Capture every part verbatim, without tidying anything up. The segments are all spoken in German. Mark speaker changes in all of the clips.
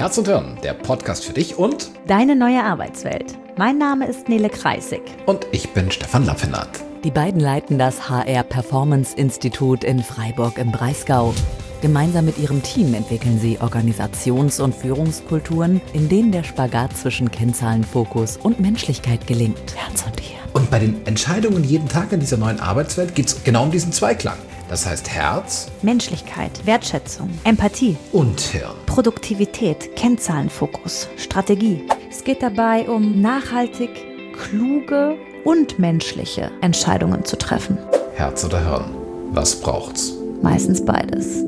Speaker 1: Herz und Hirn, der Podcast für dich und
Speaker 2: deine neue Arbeitswelt. Mein Name ist Nele Kreisig.
Speaker 1: Und ich bin Stefan Lappenat.
Speaker 3: Die beiden leiten das H R Performance Institut in Freiburg im Breisgau. Gemeinsam mit ihrem Team entwickeln sie Organisations- und Führungskulturen, in denen der Spagat zwischen Kennzahlenfokus und Menschlichkeit gelingt. Herz und Hirn.
Speaker 1: Und bei den Entscheidungen jeden Tag in dieser neuen Arbeitswelt geht es genau um diesen Zweiklang. Das heißt Herz,
Speaker 2: Menschlichkeit, Wertschätzung, Empathie
Speaker 1: und Hirn.
Speaker 2: Produktivität, Kennzahlenfokus, Strategie. Es geht dabei um nachhaltig, kluge und menschliche Entscheidungen zu treffen.
Speaker 1: Herz oder Hirn, was braucht's?
Speaker 2: Meistens beides.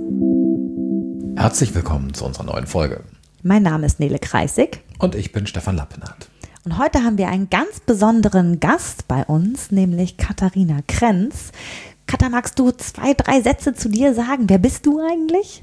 Speaker 1: Herzlich willkommen zu unserer neuen Folge.
Speaker 2: Mein Name ist Nele Kreisig.
Speaker 1: Und ich bin Stefan Lappenat.
Speaker 2: Und heute haben wir einen ganz besonderen Gast bei uns, nämlich Katharina Krenz. Katha, magst du zwei, drei Sätze zu dir sagen? Wer bist du eigentlich?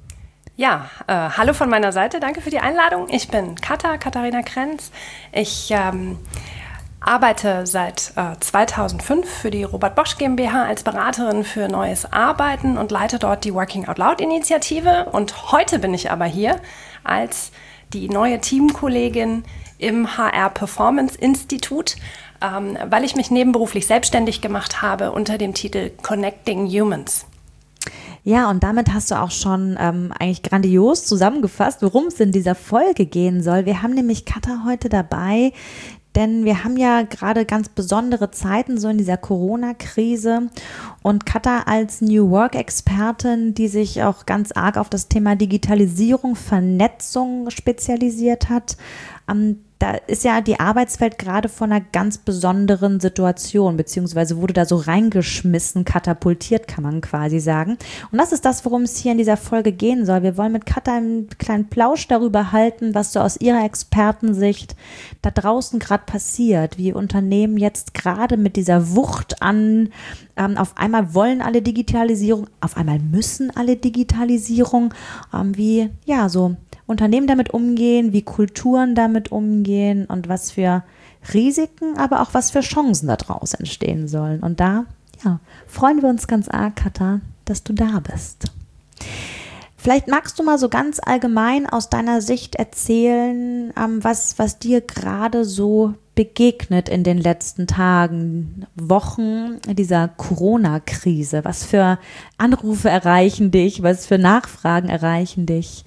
Speaker 4: Ja, äh, hallo von meiner Seite, danke für die Einladung. Ich bin Katha, Katharina Krenz. Ich ähm, arbeite seit äh, zweitausendfünf für die Robert Bosch GmbH als Beraterin für neues Arbeiten und leite dort die Working Out Loud Initiative. Und heute bin ich aber hier als die neue Teamkollegin im H R Performance Institut, ähm, weil ich mich nebenberuflich selbstständig gemacht habe unter dem Titel Connecting Humans.
Speaker 2: Ja, und damit hast du auch schon ähm, eigentlich grandios zusammengefasst, worum es in dieser Folge gehen soll. Wir haben nämlich Katha heute dabei, denn wir haben ja gerade ganz besondere Zeiten so in dieser Corona-Krise und Katha als New Work-Expertin, die sich auch ganz arg auf das Thema Digitalisierung, Vernetzung spezialisiert hat, ähm, da ist ja die Arbeitswelt gerade vor einer ganz besonderen Situation, beziehungsweise wurde da so reingeschmissen, katapultiert, kann man quasi sagen. Und das ist das, worum es hier in dieser Folge gehen soll. Wir wollen mit Katha einen kleinen Plausch darüber halten, was so aus ihrer Expertensicht da draußen gerade passiert, wie Unternehmen jetzt gerade mit dieser Wucht an, ähm, auf einmal wollen alle Digitalisierung, auf einmal müssen alle Digitalisierung, ähm, wie, ja, so Unternehmen damit umgehen, wie Kulturen damit umgehen und was für Risiken, aber auch was für Chancen daraus entstehen sollen. Und da ja, freuen wir uns ganz arg, Katha, dass du da bist. Vielleicht magst du mal so ganz allgemein aus deiner Sicht erzählen, ähm, was, was dir gerade so begegnet in den letzten Tagen, Wochen dieser Corona-Krise. Was für Anrufe erreichen dich, was für Nachfragen erreichen dich?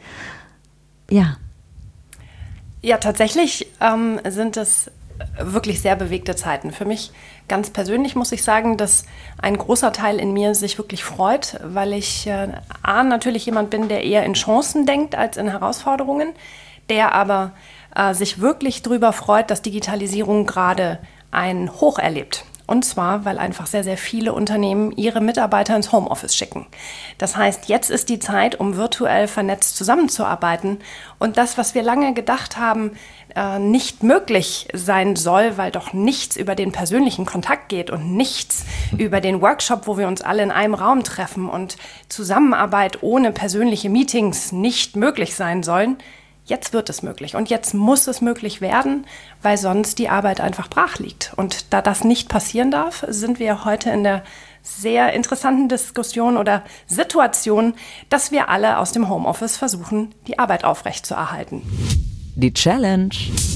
Speaker 2: Ja.
Speaker 4: Ja, tatsächlich ähm, sind es wirklich sehr bewegte Zeiten. Für mich ganz persönlich muss ich sagen, dass ein großer Teil in mir sich wirklich freut, weil ich äh, A, natürlich jemand bin, der eher in Chancen denkt als in Herausforderungen, der aber äh, sich wirklich darüber freut, dass Digitalisierung gerade ein Hoch erlebt. Und zwar, weil einfach sehr, sehr viele Unternehmen ihre Mitarbeiter ins Homeoffice schicken. Das heißt, jetzt ist die Zeit, um virtuell vernetzt zusammenzuarbeiten. Und das, was wir lange gedacht haben, äh, nicht möglich sein soll, weil doch nichts über den persönlichen Kontakt geht und nichts über den Workshop, wo wir uns alle in einem Raum treffen und Zusammenarbeit ohne persönliche Meetings nicht möglich sein sollen, jetzt wird es möglich und jetzt muss es möglich werden, weil sonst die Arbeit einfach brach liegt. Und da das nicht passieren darf, sind wir heute in der sehr interessanten Diskussion oder Situation, dass wir alle aus dem Homeoffice versuchen, die Arbeit aufrechtzuerhalten.
Speaker 3: Die Challenge.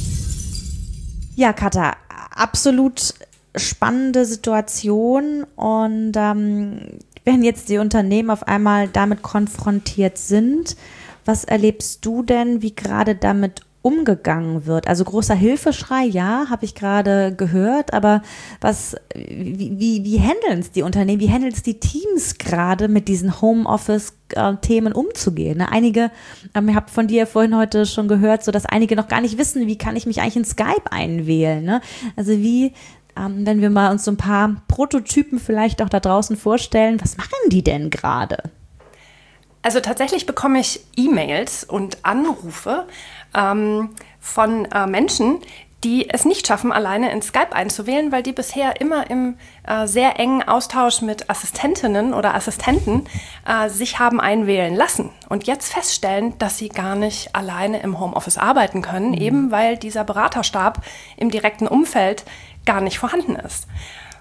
Speaker 2: Ja, Katha, absolut spannende Situation und ähm, wenn jetzt die Unternehmen auf einmal damit konfrontiert sind, was erlebst du denn, wie gerade damit umgegangen wird? Also großer Hilfeschrei, ja, habe ich gerade gehört, aber was, wie, wie, wie handeln es die Unternehmen, wie handeln es die Teams gerade mit diesen Homeoffice-Themen umzugehen? Ne? Einige, ähm, ich habe von dir vorhin heute schon gehört, so dass einige noch gar nicht wissen, wie kann ich mich eigentlich in Skype einwählen? Ne? Also wie, ähm, wenn wir mal uns so ein paar Prototypen vielleicht auch da draußen vorstellen, was machen die denn gerade?
Speaker 4: Also tatsächlich bekomme ich E-Mails und Anrufe ähm, von äh, Menschen, die es nicht schaffen, alleine in Skype einzuwählen, weil die bisher immer im äh, sehr engen Austausch mit Assistentinnen oder Assistenten äh, sich haben einwählen lassen und jetzt feststellen, dass sie gar nicht alleine im Homeoffice arbeiten können, mhm. eben weil dieser Beraterstab im direkten Umfeld gar nicht vorhanden ist.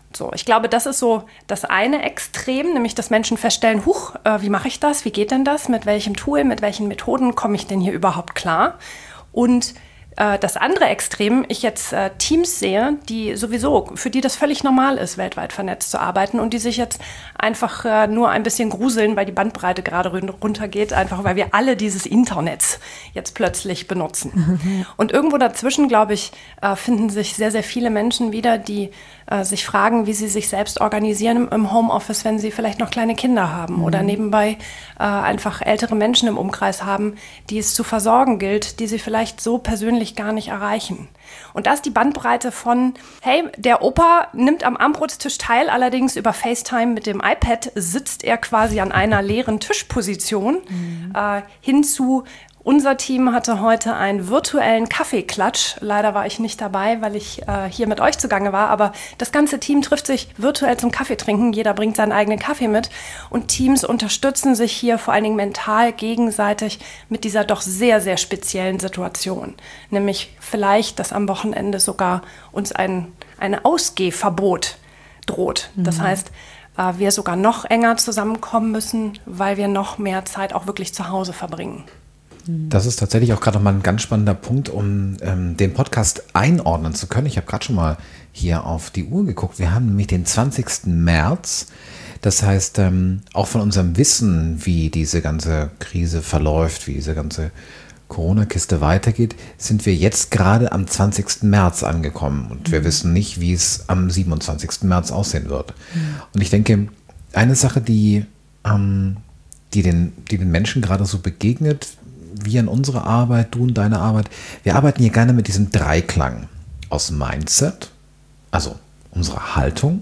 Speaker 4: So, ich glaube, das ist so das eine Extrem, nämlich dass Menschen feststellen, huch, äh, wie mache ich das, wie geht denn das, mit welchem Tool, mit welchen Methoden komme ich denn hier überhaupt klar? Und äh, das andere Extrem, ich jetzt äh, Teams sehe, die sowieso, für die das völlig normal ist, weltweit vernetzt zu arbeiten und die sich jetzt einfach äh, nur ein bisschen gruseln, weil die Bandbreite gerade runtergeht, einfach weil wir alle dieses Internet jetzt plötzlich benutzen. Mhm. Und irgendwo dazwischen, glaube ich, äh, finden sich sehr, sehr viele Menschen wieder, die äh, sich fragen, wie sie sich selbst organisieren im Homeoffice, wenn sie vielleicht noch kleine Kinder haben mhm. oder nebenbei äh, einfach ältere Menschen im Umkreis haben, die es zu versorgen gilt, die sie vielleicht so persönlich gar nicht erreichen. Und da ist die Bandbreite von, hey, der Opa nimmt am Armbrotstisch teil, allerdings über FaceTime mit dem iPad sitzt er quasi an einer leeren Tischposition, mhm. äh, hin zu, unser Team hatte heute einen virtuellen Kaffeeklatsch. Leider war ich nicht dabei, weil ich äh, hier mit euch zugange war. Aber das ganze Team trifft sich virtuell zum Kaffee trinken. Jeder bringt seinen eigenen Kaffee mit. Und Teams unterstützen sich hier vor allen Dingen mental gegenseitig mit dieser doch sehr, sehr speziellen Situation. Nämlich vielleicht, dass am Wochenende sogar uns ein, ein Ausgehverbot droht. Mhm. Das heißt, äh, wir sogar noch enger zusammenkommen müssen, weil wir noch mehr Zeit auch wirklich zu Hause verbringen.
Speaker 1: Das ist tatsächlich auch gerade nochmal ein ganz spannender Punkt, um ähm, den Podcast einordnen zu können. Ich habe gerade schon mal hier auf die Uhr geguckt. Wir haben nämlich den zwanzigsten März. Das heißt, ähm, auch von unserem Wissen, wie diese ganze Krise verläuft, wie diese ganze Corona-Kiste weitergeht, sind wir jetzt gerade am zwanzigsten März angekommen. Und wir wissen nicht, wie es am siebenundzwanzigsten März aussehen wird. Mhm. Und ich denke, eine Sache, die, ähm, die, den, die den Menschen gerade so begegnet, wir in unserer Arbeit, du in deiner Arbeit, wir arbeiten hier gerne mit diesem Dreiklang aus Mindset, also unserer Haltung,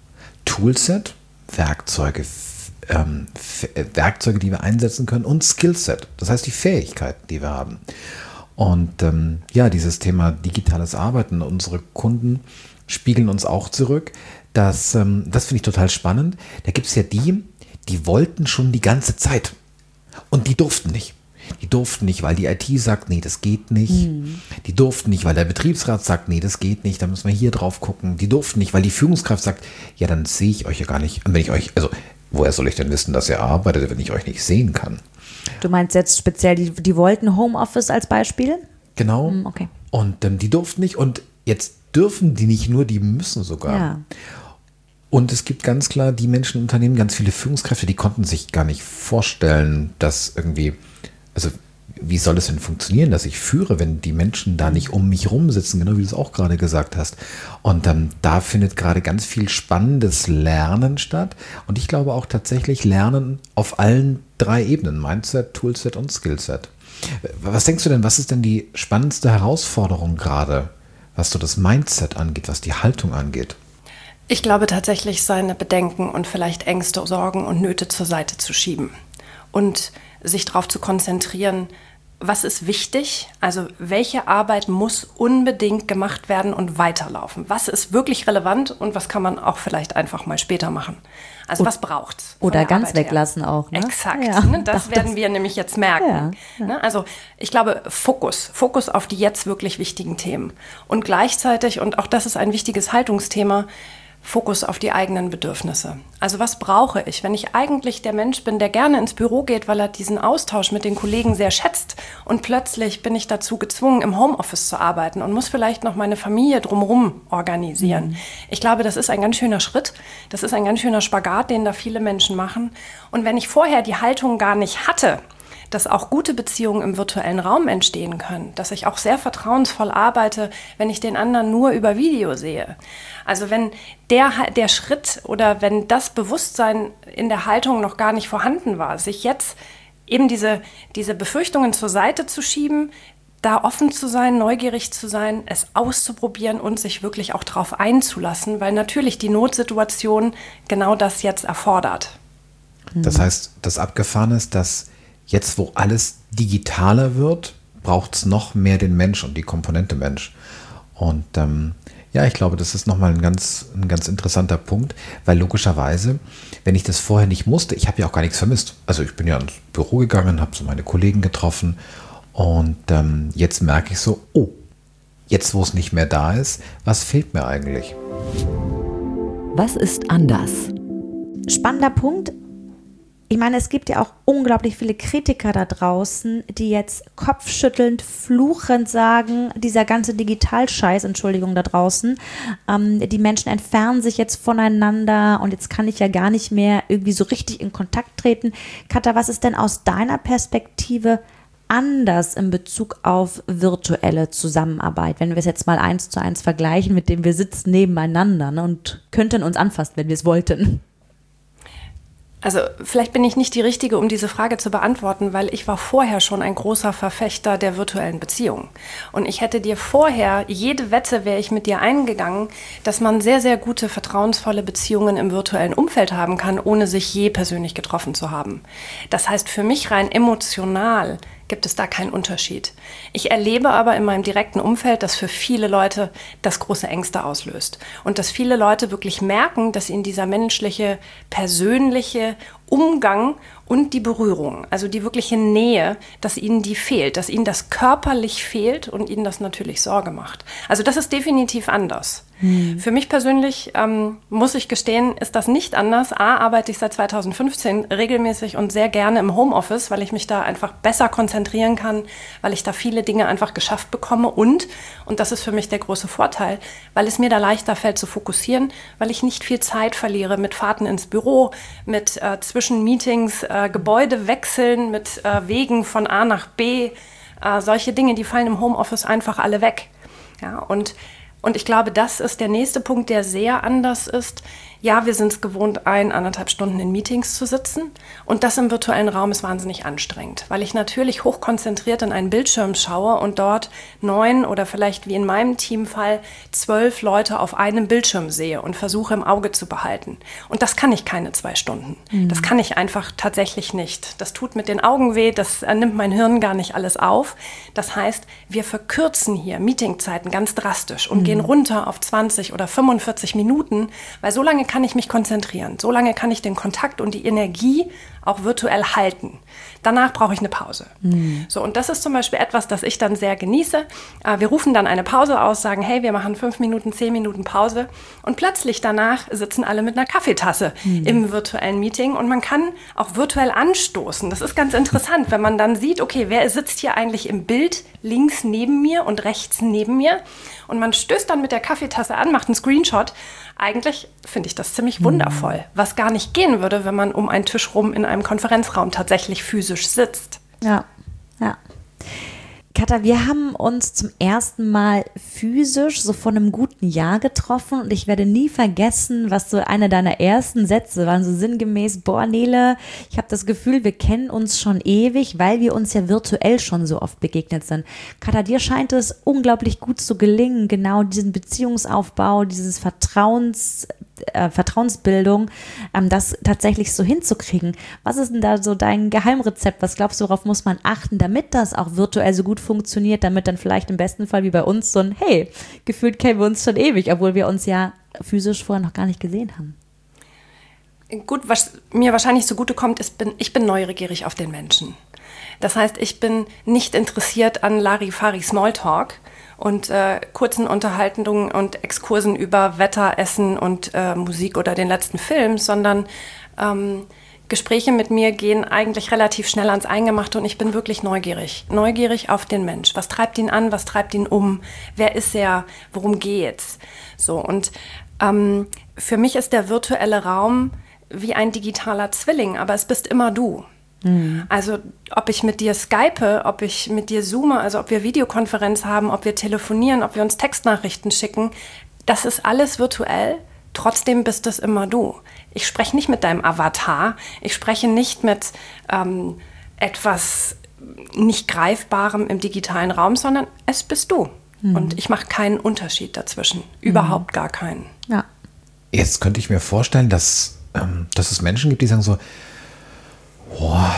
Speaker 1: Toolset, Werkzeuge, ähm, Werkzeuge, die wir einsetzen können und Skillset, das heißt die Fähigkeiten, die wir haben. Und ähm, ja, dieses Thema digitales Arbeiten, unsere Kunden spiegeln uns auch zurück. Das, ähm, das finde ich total spannend. Da gibt es ja die, die wollten schon die ganze Zeit und die durften nicht. Die durften nicht, weil die I T sagt, nee, das geht nicht. Mhm. Die durften nicht, weil der Betriebsrat sagt, nee, das geht nicht, da müssen wir hier drauf gucken. Die durften nicht, weil die Führungskraft sagt, ja, dann sehe ich euch ja gar nicht. Und wenn ich euch, also woher soll ich denn wissen, dass ihr arbeitet, wenn ich euch nicht sehen kann?
Speaker 2: Du meinst jetzt speziell, die, die wollten Homeoffice als Beispiel?
Speaker 1: Genau.
Speaker 2: Mhm, okay.
Speaker 1: Und ähm, die durften nicht und jetzt dürfen die nicht nur, die müssen sogar.
Speaker 2: Ja.
Speaker 1: Und es gibt ganz klar die Menschen im Unternehmen, ganz viele Führungskräfte, die konnten sich gar nicht vorstellen, dass irgendwie, also wie soll es denn funktionieren, dass ich führe, wenn die Menschen da nicht um mich rum sitzen, genau wie du es auch gerade gesagt hast. Und ähm, da findet gerade ganz viel spannendes Lernen statt. Und ich glaube auch tatsächlich Lernen auf allen drei Ebenen, Mindset, Toolset und Skillset. Was denkst du denn, was ist denn die spannendste Herausforderung gerade, was so das Mindset angeht, was die Haltung angeht?
Speaker 4: Ich glaube tatsächlich, seine Bedenken und vielleicht Ängste, Sorgen und Nöte zur Seite zu schieben und sich darauf zu konzentrieren, was ist wichtig, also welche Arbeit muss unbedingt gemacht werden und weiterlaufen. Was ist wirklich relevant und was kann man auch vielleicht einfach mal später machen. Also was braucht's?
Speaker 2: Oder ganz weglassen auch. Ne?
Speaker 4: Exakt,
Speaker 2: ja,
Speaker 4: ne? das
Speaker 2: doch,
Speaker 4: werden
Speaker 2: das
Speaker 4: wir nämlich jetzt merken.
Speaker 2: Ja, ja.
Speaker 4: Ne? Also ich glaube, Fokus, Fokus auf die jetzt wirklich wichtigen Themen. Und gleichzeitig, und auch das ist ein wichtiges Haltungsthema, Fokus auf die eigenen Bedürfnisse. Also was brauche ich, wenn ich eigentlich der Mensch bin, der gerne ins Büro geht, weil er diesen Austausch mit den Kollegen sehr schätzt und plötzlich bin ich dazu gezwungen, im Homeoffice zu arbeiten und muss vielleicht noch meine Familie drumherum organisieren. Mhm. Ich glaube, das ist ein ganz schöner Schritt, das ist ein ganz schöner Spagat, den da viele Menschen machen. Und wenn ich vorher die Haltung gar nicht hatte, dass auch gute Beziehungen im virtuellen Raum entstehen können, dass ich auch sehr vertrauensvoll arbeite, wenn ich den anderen nur über Video sehe. Also wenn der, der Schritt oder wenn das Bewusstsein in der Haltung noch gar nicht vorhanden war, sich jetzt eben diese, diese Befürchtungen zur Seite zu schieben, da offen zu sein, neugierig zu sein, es auszuprobieren und sich wirklich auch darauf einzulassen, weil natürlich die Notsituation genau das jetzt erfordert.
Speaker 1: Das heißt, das Abgefahrene ist, dass jetzt, wo alles digitaler wird, braucht es noch mehr den Mensch und die Komponente Mensch. Und ähm, ja, ich glaube, das ist nochmal ein ganz, ein ganz interessanter Punkt, weil logischerweise, wenn ich das vorher nicht musste, ich habe ja auch gar nichts vermisst. Also ich bin ja ins Büro gegangen, habe so meine Kollegen getroffen und ähm, jetzt merke ich so, oh, jetzt wo es nicht mehr da ist, was fehlt mir eigentlich?
Speaker 3: Was ist anders?
Speaker 2: Spannender Punkt. Ich meine, es gibt ja auch unglaublich viele Kritiker da draußen, die jetzt kopfschüttelnd, fluchend sagen, dieser ganze Digitalscheiß, Entschuldigung, da draußen, ähm, die Menschen entfernen sich jetzt voneinander und jetzt kann ich ja gar nicht mehr irgendwie so richtig in Kontakt treten. Katha, was ist denn aus deiner Perspektive anders in Bezug auf virtuelle Zusammenarbeit, wenn wir es jetzt mal eins zu eins vergleichen, mit dem wir sitzen nebeneinander, ne, und könnten uns anfassen, wenn wir es wollten?
Speaker 4: Also vielleicht bin ich nicht die Richtige, um diese Frage zu beantworten, weil ich war vorher schon ein großer Verfechter der virtuellen Beziehung. Und ich hätte dir vorher, jede Wette wäre ich mit dir eingegangen, dass man sehr, sehr gute, vertrauensvolle Beziehungen im virtuellen Umfeld haben kann, ohne sich je persönlich getroffen zu haben. Das heißt, für mich rein emotional gibt es da keinen Unterschied. Ich erlebe aber in meinem direkten Umfeld, dass für viele Leute das große Ängste auslöst. Und dass viele Leute wirklich merken, dass ihnen dieser menschliche, persönliche Umgang und die Berührung, also die wirkliche Nähe, dass ihnen die fehlt, dass ihnen das körperlich fehlt und ihnen das natürlich Sorge macht. Also das ist definitiv anders. Hm. Für mich persönlich, ähm, muss ich gestehen, ist das nicht anders. A, arbeite ich seit zweitausendfünfzehn regelmäßig und sehr gerne im Homeoffice, weil ich mich da einfach besser konzentrieren kann, weil ich da viele Dinge einfach geschafft bekomme und, und das ist für mich der große Vorteil, weil es mir da leichter fällt zu fokussieren, weil ich nicht viel Zeit verliere mit Fahrten ins Büro, mit äh, zwischen Meetings, äh, Gebäude wechseln, mit äh, Wegen von A nach B, äh, solche Dinge, die fallen im Homeoffice einfach alle weg. Ja, und Und ich glaube, das ist der nächste Punkt, der sehr anders ist. Ja, wir sind es gewohnt, ein, anderthalb Stunden in Meetings zu sitzen. Und das im virtuellen Raum ist wahnsinnig anstrengend, weil ich natürlich hochkonzentriert in einen Bildschirm schaue und dort neun oder vielleicht wie in meinem Teamfall zwölf Leute auf einem Bildschirm sehe und versuche im Auge zu behalten. Und das kann ich keine zwei Stunden. Mhm. Das kann ich einfach tatsächlich nicht. Das tut mit den Augen weh, das nimmt mein Hirn gar nicht alles auf. Das heißt, wir verkürzen hier Meetingzeiten ganz drastisch und mhm. gehen runter auf zwanzig oder fünfundvierzig Minuten, weil so lange kann ich mich konzentrieren. So lange kann ich den Kontakt und die Energie auch virtuell halten. Danach brauche ich eine Pause. Mhm. So, und das ist zum Beispiel etwas, das ich dann sehr genieße. Wir rufen dann eine Pause aus, sagen, hey, wir machen fünf Minuten, zehn Minuten Pause. Und plötzlich danach sitzen alle mit einer Kaffeetasse mhm. im virtuellen Meeting. Und man kann auch virtuell anstoßen. Das ist ganz interessant, wenn man dann sieht, okay, wer sitzt hier eigentlich im Bild links neben mir und rechts neben mir? Und man stößt dann mit der Kaffeetasse an, macht einen Screenshot. Eigentlich finde ich das ziemlich wundervoll, was gar nicht gehen würde, wenn man um einen Tisch rum in einem Konferenzraum tatsächlich physisch sitzt.
Speaker 2: Ja, ja. Katha, wir haben uns zum ersten Mal physisch so vor einem guten Jahr getroffen und ich werde nie vergessen, was so einer deiner ersten Sätze waren, so sinngemäß, boah Nele, ich habe das Gefühl, wir kennen uns schon ewig, weil wir uns ja virtuell schon so oft begegnet sind. Katha, dir scheint es unglaublich gut zu gelingen, genau diesen Beziehungsaufbau, dieses Vertrauens, äh, Vertrauensbildung, ähm, das tatsächlich so hinzukriegen. Was ist denn da so dein Geheimrezept? Was glaubst du, worauf muss man achten, damit das auch virtuell so gut funktioniert, damit dann vielleicht im besten Fall wie bei uns so ein, hey, gefühlt kennen wir uns schon ewig, obwohl wir uns ja physisch vorher noch gar nicht gesehen haben.
Speaker 4: Gut, was mir wahrscheinlich zugutekommt, ist, bin, ich bin neugierig auf den Menschen. Das heißt, ich bin nicht interessiert an Larifari Smalltalk und äh, kurzen Unterhaltungen und Exkursen über Wetter, Essen und äh, Musik oder den letzten Film, sondern ähm, Gespräche mit mir gehen eigentlich relativ schnell ans Eingemachte und ich bin wirklich neugierig. Neugierig auf den Mensch. Was treibt ihn an? Was treibt ihn um? Wer ist er? Worum geht's? So, und ähm, für mich ist der virtuelle Raum wie ein digitaler Zwilling, aber es bist immer du. Mhm. Also ob ich mit dir skype, ob ich mit dir zoome, also ob wir Videokonferenz haben, ob wir telefonieren, ob wir uns Textnachrichten schicken, das ist alles virtuell. Trotzdem bist es immer du. Ich spreche nicht mit deinem Avatar, ich spreche nicht mit ähm, etwas nicht Greifbarem im digitalen Raum, sondern es bist du. Mhm. Und ich mache keinen Unterschied dazwischen, überhaupt mhm. gar keinen.
Speaker 2: Ja.
Speaker 1: Jetzt könnte ich mir vorstellen, dass, ähm, dass es Menschen gibt, die sagen so, boah,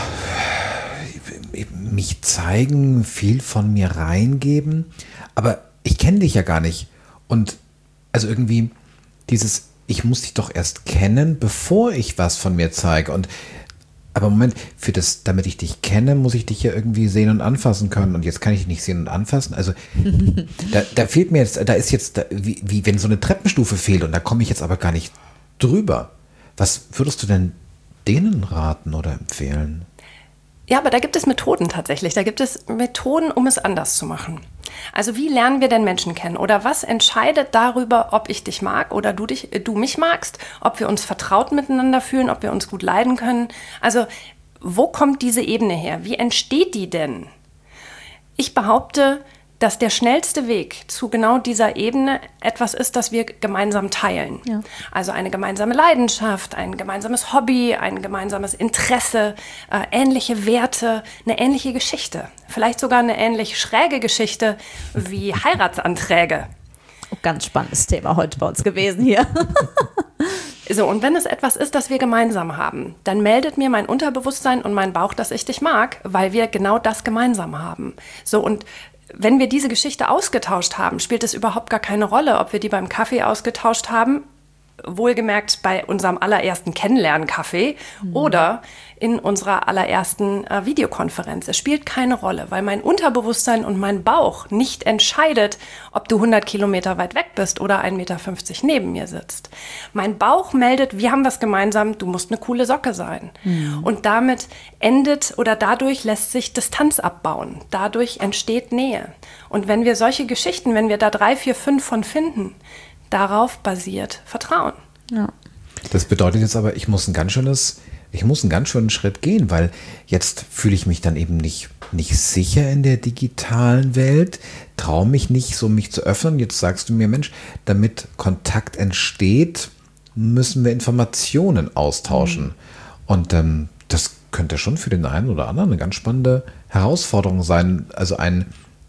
Speaker 1: mich zeigen, viel von mir reingeben, aber ich kenne dich ja gar nicht. Und also irgendwie dieses, ich muss dich doch erst kennen, bevor ich was von mir zeige. Und aber Moment, für das, damit ich dich kenne, muss ich dich ja irgendwie sehen und anfassen können. Und jetzt kann ich dich nicht sehen und anfassen. Also da, da fehlt mir jetzt, da ist jetzt, da, wie, wie wenn so eine Treppenstufe fehlt und da komme ich jetzt aber gar nicht drüber. Was würdest du denn denen raten oder empfehlen?
Speaker 4: Ja, aber da gibt es Methoden tatsächlich. Da gibt es Methoden, um es anders zu machen. Also wie lernen wir denn Menschen kennen? Oder was entscheidet darüber, ob ich dich mag oder du, dich, du mich magst? Ob wir uns vertraut miteinander fühlen, ob wir uns gut leiden können? Also wo kommt diese Ebene her? Wie entsteht die denn? Ich behaupte, dass der schnellste Weg zu genau dieser Ebene etwas ist, das wir gemeinsam teilen. Ja. Also eine gemeinsame Leidenschaft, ein gemeinsames Hobby, ein gemeinsames Interesse, äh, ähnliche Werte, eine ähnliche Geschichte. Vielleicht sogar eine ähnlich schräge Geschichte wie Heiratsanträge.
Speaker 2: Oh, ganz spannendes Thema heute bei uns gewesen hier.
Speaker 4: So, und wenn es etwas ist, das wir gemeinsam haben, dann meldet mir mein Unterbewusstsein und mein Bauch, dass ich dich mag, weil wir genau das gemeinsam haben. So, und wenn wir diese Geschichte ausgetauscht haben, spielt es überhaupt gar keine Rolle, ob wir die beim Kaffee ausgetauscht haben, wohlgemerkt bei unserem allerersten Kennenlernen-Kaffee mhm. oder in unserer allerersten äh, Videokonferenz. Es spielt keine Rolle, weil mein Unterbewusstsein und mein Bauch nicht entscheidet, ob du hundert Kilometer weit weg bist oder ein Meter fünfzig neben mir sitzt. Mein Bauch meldet, wir haben was gemeinsam, du musst eine coole Socke sein. Mhm. Und damit endet oder dadurch lässt sich Distanz abbauen. Dadurch entsteht Nähe. Und wenn wir solche Geschichten, wenn wir da drei, vier, fünf von finden, darauf basiert Vertrauen.
Speaker 2: Ja.
Speaker 1: Das bedeutet jetzt aber, ich muss ein ganz schönes, ich muss einen ganz schönen Schritt gehen, weil jetzt fühle ich mich dann eben nicht, nicht sicher in der digitalen Welt, traue mich nicht, so mich zu öffnen. Jetzt sagst du mir, Mensch, damit Kontakt entsteht, müssen wir Informationen austauschen. Mhm. Und ähm, das könnte schon für den einen oder anderen eine ganz spannende Herausforderung sein. Also ein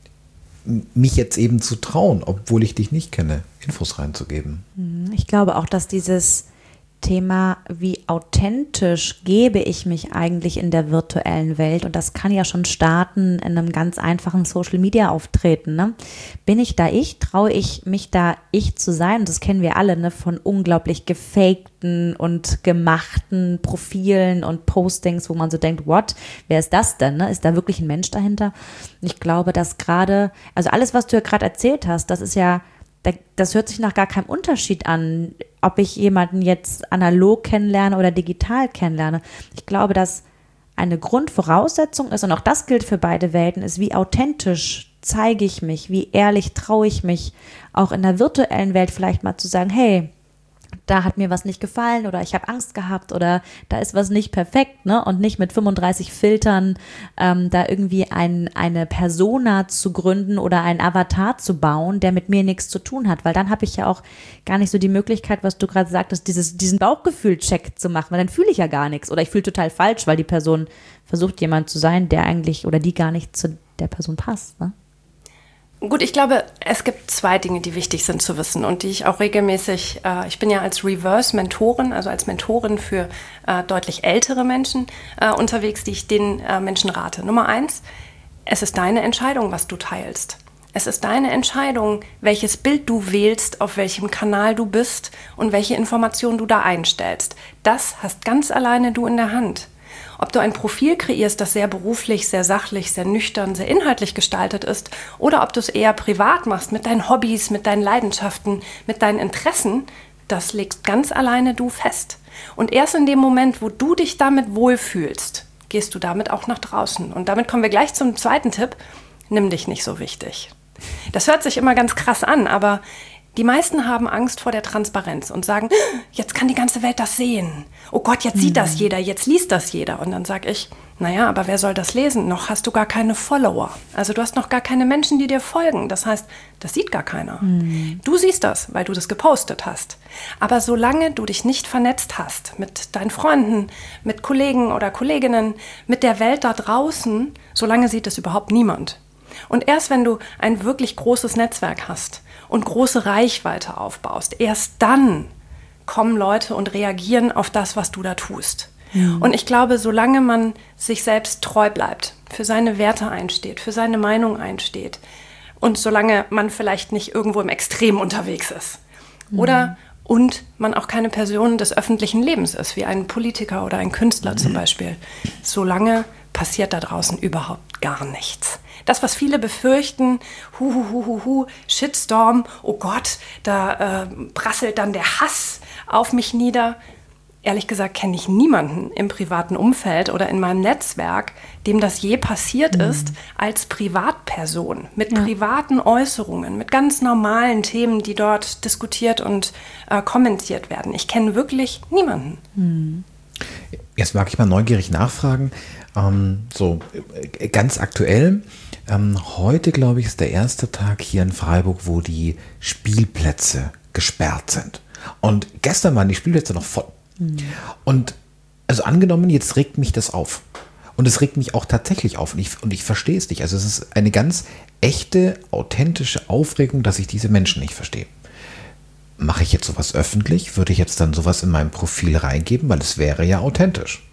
Speaker 1: mich jetzt eben zu trauen, obwohl ich dich nicht kenne, Infos reinzugeben.
Speaker 2: Ich glaube auch, dass dieses Thema, wie authentisch gebe ich mich eigentlich in der virtuellen Welt, und das kann ja schon starten in einem ganz einfachen Social-Media-Auftreten. Ne? Bin ich da ich? Traue ich mich da ich zu sein? Und das kennen wir alle, ne? Von unglaublich gefakten und gemachten Profilen und Postings, wo man so denkt, what? Wer ist das denn? Ne? Ist da wirklich ein Mensch dahinter? Und ich glaube, dass gerade, also alles, was du ja gerade erzählt hast, das ist ja, das hört sich nach gar keinem Unterschied an, ob ich jemanden jetzt analog kennenlerne oder digital kennenlerne. Ich glaube, dass eine Grundvoraussetzung ist, und auch das gilt für beide Welten, ist, wie authentisch zeige ich mich, wie ehrlich traue ich mich, auch in der virtuellen Welt vielleicht mal zu sagen, hey, da hat mir was nicht gefallen oder ich habe Angst gehabt oder da ist was nicht perfekt, ne? Und nicht mit fünfunddreißig Filtern ähm, da irgendwie ein, eine Persona zu gründen oder einen Avatar zu bauen, der mit mir nichts zu tun hat, weil dann habe ich ja auch gar nicht so die Möglichkeit, was du gerade sagtest, dieses, diesen Bauchgefühl-Check zu machen, weil dann fühle ich ja gar nichts oder ich fühle total falsch, weil die Person versucht, jemand zu sein, der eigentlich oder die gar nicht zu der Person passt, ne?
Speaker 4: Gut, ich glaube, es gibt zwei Dinge, die wichtig sind zu wissen und die ich auch regelmäßig, äh, ich bin ja als Reverse-Mentorin, also als Mentorin für äh, deutlich ältere Menschen äh, unterwegs, die ich den äh, Menschen rate. Nummer eins, es ist deine Entscheidung, was du teilst. Es ist deine Entscheidung, welches Bild du wählst, auf welchem Kanal du bist und welche Informationen du da einstellst. Das hast ganz alleine du in der Hand. Ob du ein Profil kreierst, das sehr beruflich, sehr sachlich, sehr nüchtern, sehr inhaltlich gestaltet ist, oder ob du es eher privat machst, mit deinen Hobbys, mit deinen Leidenschaften, mit deinen Interessen, das legst ganz alleine du fest. Und erst in dem Moment, wo du dich damit wohlfühlst, gehst du damit auch nach draußen. Und damit kommen wir gleich zum zweiten Tipp, nimm dich nicht so wichtig. Das hört sich immer ganz krass an, aber die meisten haben Angst vor der Transparenz und sagen, jetzt kann die ganze Welt das sehen. Oh Gott, jetzt sieht das jeder, jetzt liest das jeder. Und dann sage ich, naja, aber wer soll das lesen? Noch hast du gar keine Follower. Also du hast noch gar keine Menschen, die dir folgen. Das heißt, das sieht gar keiner. Mhm. Du siehst das, weil du das gepostet hast. Aber solange du dich nicht vernetzt hast mit deinen Freunden, mit Kollegen oder Kolleginnen, mit der Welt da draußen, solange sieht es überhaupt niemand. Und erst wenn du ein wirklich großes Netzwerk hast und große Reichweite aufbaust, erst dann kommen Leute und reagieren auf das, was du da tust. Ja. Und ich glaube, solange man sich selbst treu bleibt, für seine Werte einsteht, für seine Meinung einsteht und solange man vielleicht nicht irgendwo im Extrem unterwegs ist, mhm. oder und man auch keine Person des öffentlichen Lebens ist, wie ein Politiker oder ein Künstler mhm. zum Beispiel, solange passiert da draußen überhaupt gar nichts. Das, was viele befürchten, hu, hu, hu, hu, hu, Shitstorm, oh Gott, da äh, prasselt dann der Hass auf mich nieder. Ehrlich gesagt kenne ich niemanden im privaten Umfeld oder in meinem Netzwerk, dem das je passiert mhm. ist, als Privatperson, mit ja. privaten Äußerungen, mit ganz normalen Themen, die dort diskutiert und äh, kommentiert werden. Ich kenne wirklich niemanden.
Speaker 2: Mhm.
Speaker 1: Jetzt mag ich mal neugierig nachfragen, ähm, so äh, ganz aktuell, ähm, heute glaube ich ist der erste Tag hier in Freiburg, wo die Spielplätze gesperrt sind. Und gestern waren die Spielplätze noch voll. Und also angenommen, jetzt regt mich das auf. Und es regt mich auch tatsächlich auf. Und ich, und ich verstehe es nicht. Also es ist eine ganz echte, authentische Aufregung, dass ich diese Menschen nicht verstehe. Mache ich jetzt sowas öffentlich? Würde ich jetzt dann sowas in meinem Profil reingeben? Weil es wäre ja authentisch.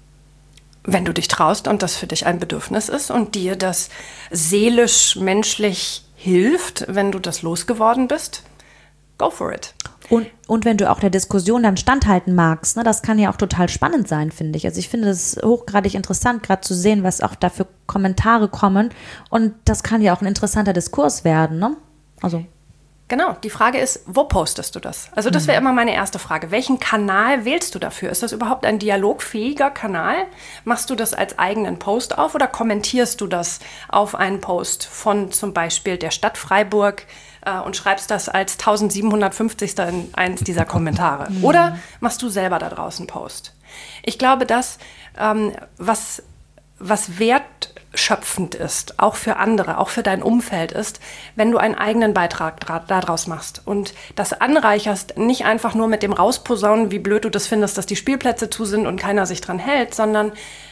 Speaker 4: Wenn du dich traust und das für dich ein Bedürfnis ist und dir das seelisch, menschlich hilft, wenn du das losgeworden bist, go for it.
Speaker 2: Und, und wenn du auch der Diskussion dann standhalten magst, ne, das kann ja auch total spannend sein, finde ich. Also ich finde es hochgradig interessant, gerade zu sehen, was auch da für Kommentare kommen. Und das kann ja auch ein interessanter Diskurs werden, ne? Also.
Speaker 4: Genau, die Frage ist, wo postest du das? Also das wäre immer meine erste Frage. Welchen Kanal wählst du dafür? Ist das überhaupt ein dialogfähiger Kanal? Machst du das als eigenen Post auf oder kommentierst du das auf einen Post von zum Beispiel der Stadt Freiburg äh, und schreibst das als tausendsiebenhundertfünfzig. in eins dieser Kommentare? Oder machst du selber da draußen Post? Ich glaube, das, ähm, was, was wertschöpfend ist, auch für andere, auch für dein Umfeld ist, wenn du einen eigenen Beitrag daraus machst und das anreicherst, nicht einfach nur mit dem Rausposaunen, wie blöd du das findest, dass die Spielplätze zu sind und keiner sich dran hält, sondern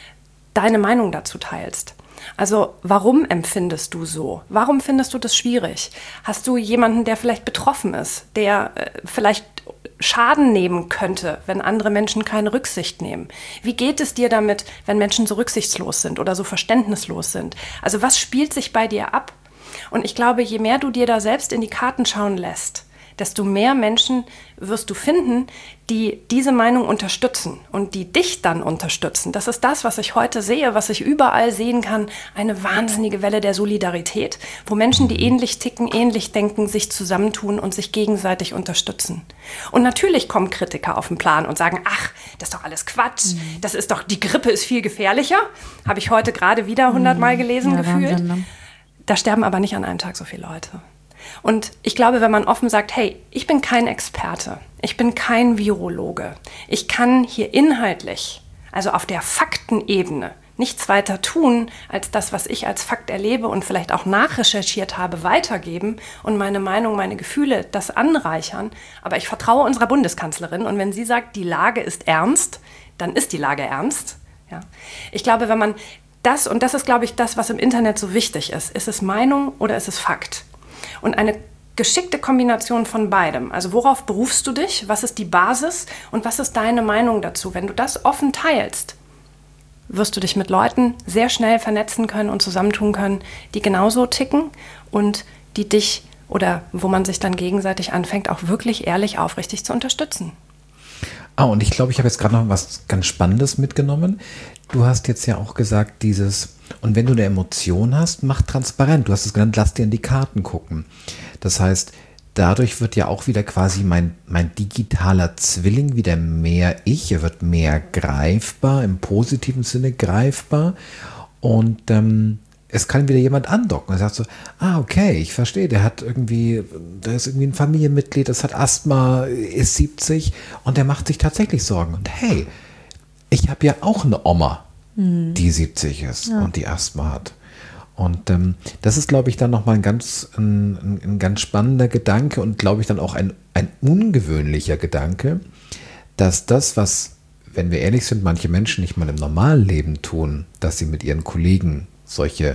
Speaker 4: deine Meinung dazu teilst. Also warum empfindest du so? Warum findest du das schwierig? Hast du jemanden, der vielleicht betroffen ist, der äh, vielleicht Schaden nehmen könnte, wenn andere Menschen keine Rücksicht nehmen? Wie geht es dir damit, wenn Menschen so rücksichtslos sind oder so verständnislos sind? Also was spielt sich bei dir ab? Und ich glaube, je mehr du dir da selbst in die Karten schauen lässt, desto mehr Menschen wirst du finden, die diese Meinung unterstützen und die dich dann unterstützen. Das ist das, was ich heute sehe, was ich überall sehen kann, eine wahnsinnige Welle der Solidarität, wo Menschen, die ähnlich ticken, ähnlich denken, sich zusammentun und sich gegenseitig unterstützen. Und natürlich kommen Kritiker auf den Plan und sagen, ach, das ist doch alles Quatsch, das ist doch, die Grippe ist viel gefährlicher. Habe ich heute gerade wieder hundertmal gelesen, ja, gefühlt. Wahnsinn, ne? Da sterben aber nicht an einem Tag so viele Leute. Und ich glaube, wenn man offen sagt, hey, ich bin kein Experte, ich bin kein Virologe, ich kann hier inhaltlich, also auf der Faktenebene, nichts weiter tun, als das, was ich als Fakt erlebe und vielleicht auch nachrecherchiert habe, weitergeben und meine Meinung, meine Gefühle, das anreichern. Aber ich vertraue unserer Bundeskanzlerin und wenn sie sagt, die Lage ist ernst, dann ist die Lage ernst. Ja. Ich glaube, wenn man das, und das ist, glaube ich, das, was im Internet so wichtig ist, ist es Meinung oder ist es Fakt? Und eine geschickte Kombination von beidem. Also worauf berufst du dich? Was ist die Basis? Und was ist deine Meinung dazu? Wenn du das offen teilst, wirst du dich mit Leuten sehr schnell vernetzen können und zusammentun können, die genauso ticken und die dich oder wo man sich dann gegenseitig anfängt, auch wirklich ehrlich, aufrichtig zu unterstützen.
Speaker 1: Ah, und ich glaube, ich habe jetzt gerade noch was ganz Spannendes mitgenommen. Du hast jetzt ja auch gesagt, dieses, und wenn du eine Emotion hast, mach transparent. Du hast es genannt, lass dir in die Karten gucken. Das heißt, dadurch wird ja auch wieder quasi mein, mein digitaler Zwilling wieder mehr ich. Er wird mehr greifbar, im positiven Sinne greifbar. Und ähm, es kann wieder jemand andocken. Er sagt so, ah, okay, ich verstehe, der hat irgendwie, der ist irgendwie ein Familienmitglied, das hat Asthma, ist siebzig und der macht sich tatsächlich Sorgen. Und hey, ich habe ja auch eine Oma, hm. die siebzig ist ja. und die Asthma hat. Und ähm, das ist, glaube ich, dann nochmal ein ganz, ein, ein, ein ganz spannender Gedanke und, glaube ich, dann auch ein, ein ungewöhnlicher Gedanke, dass das, was, wenn wir ehrlich sind, manche Menschen nicht mal im normalen Leben tun, dass sie mit ihren Kollegen solche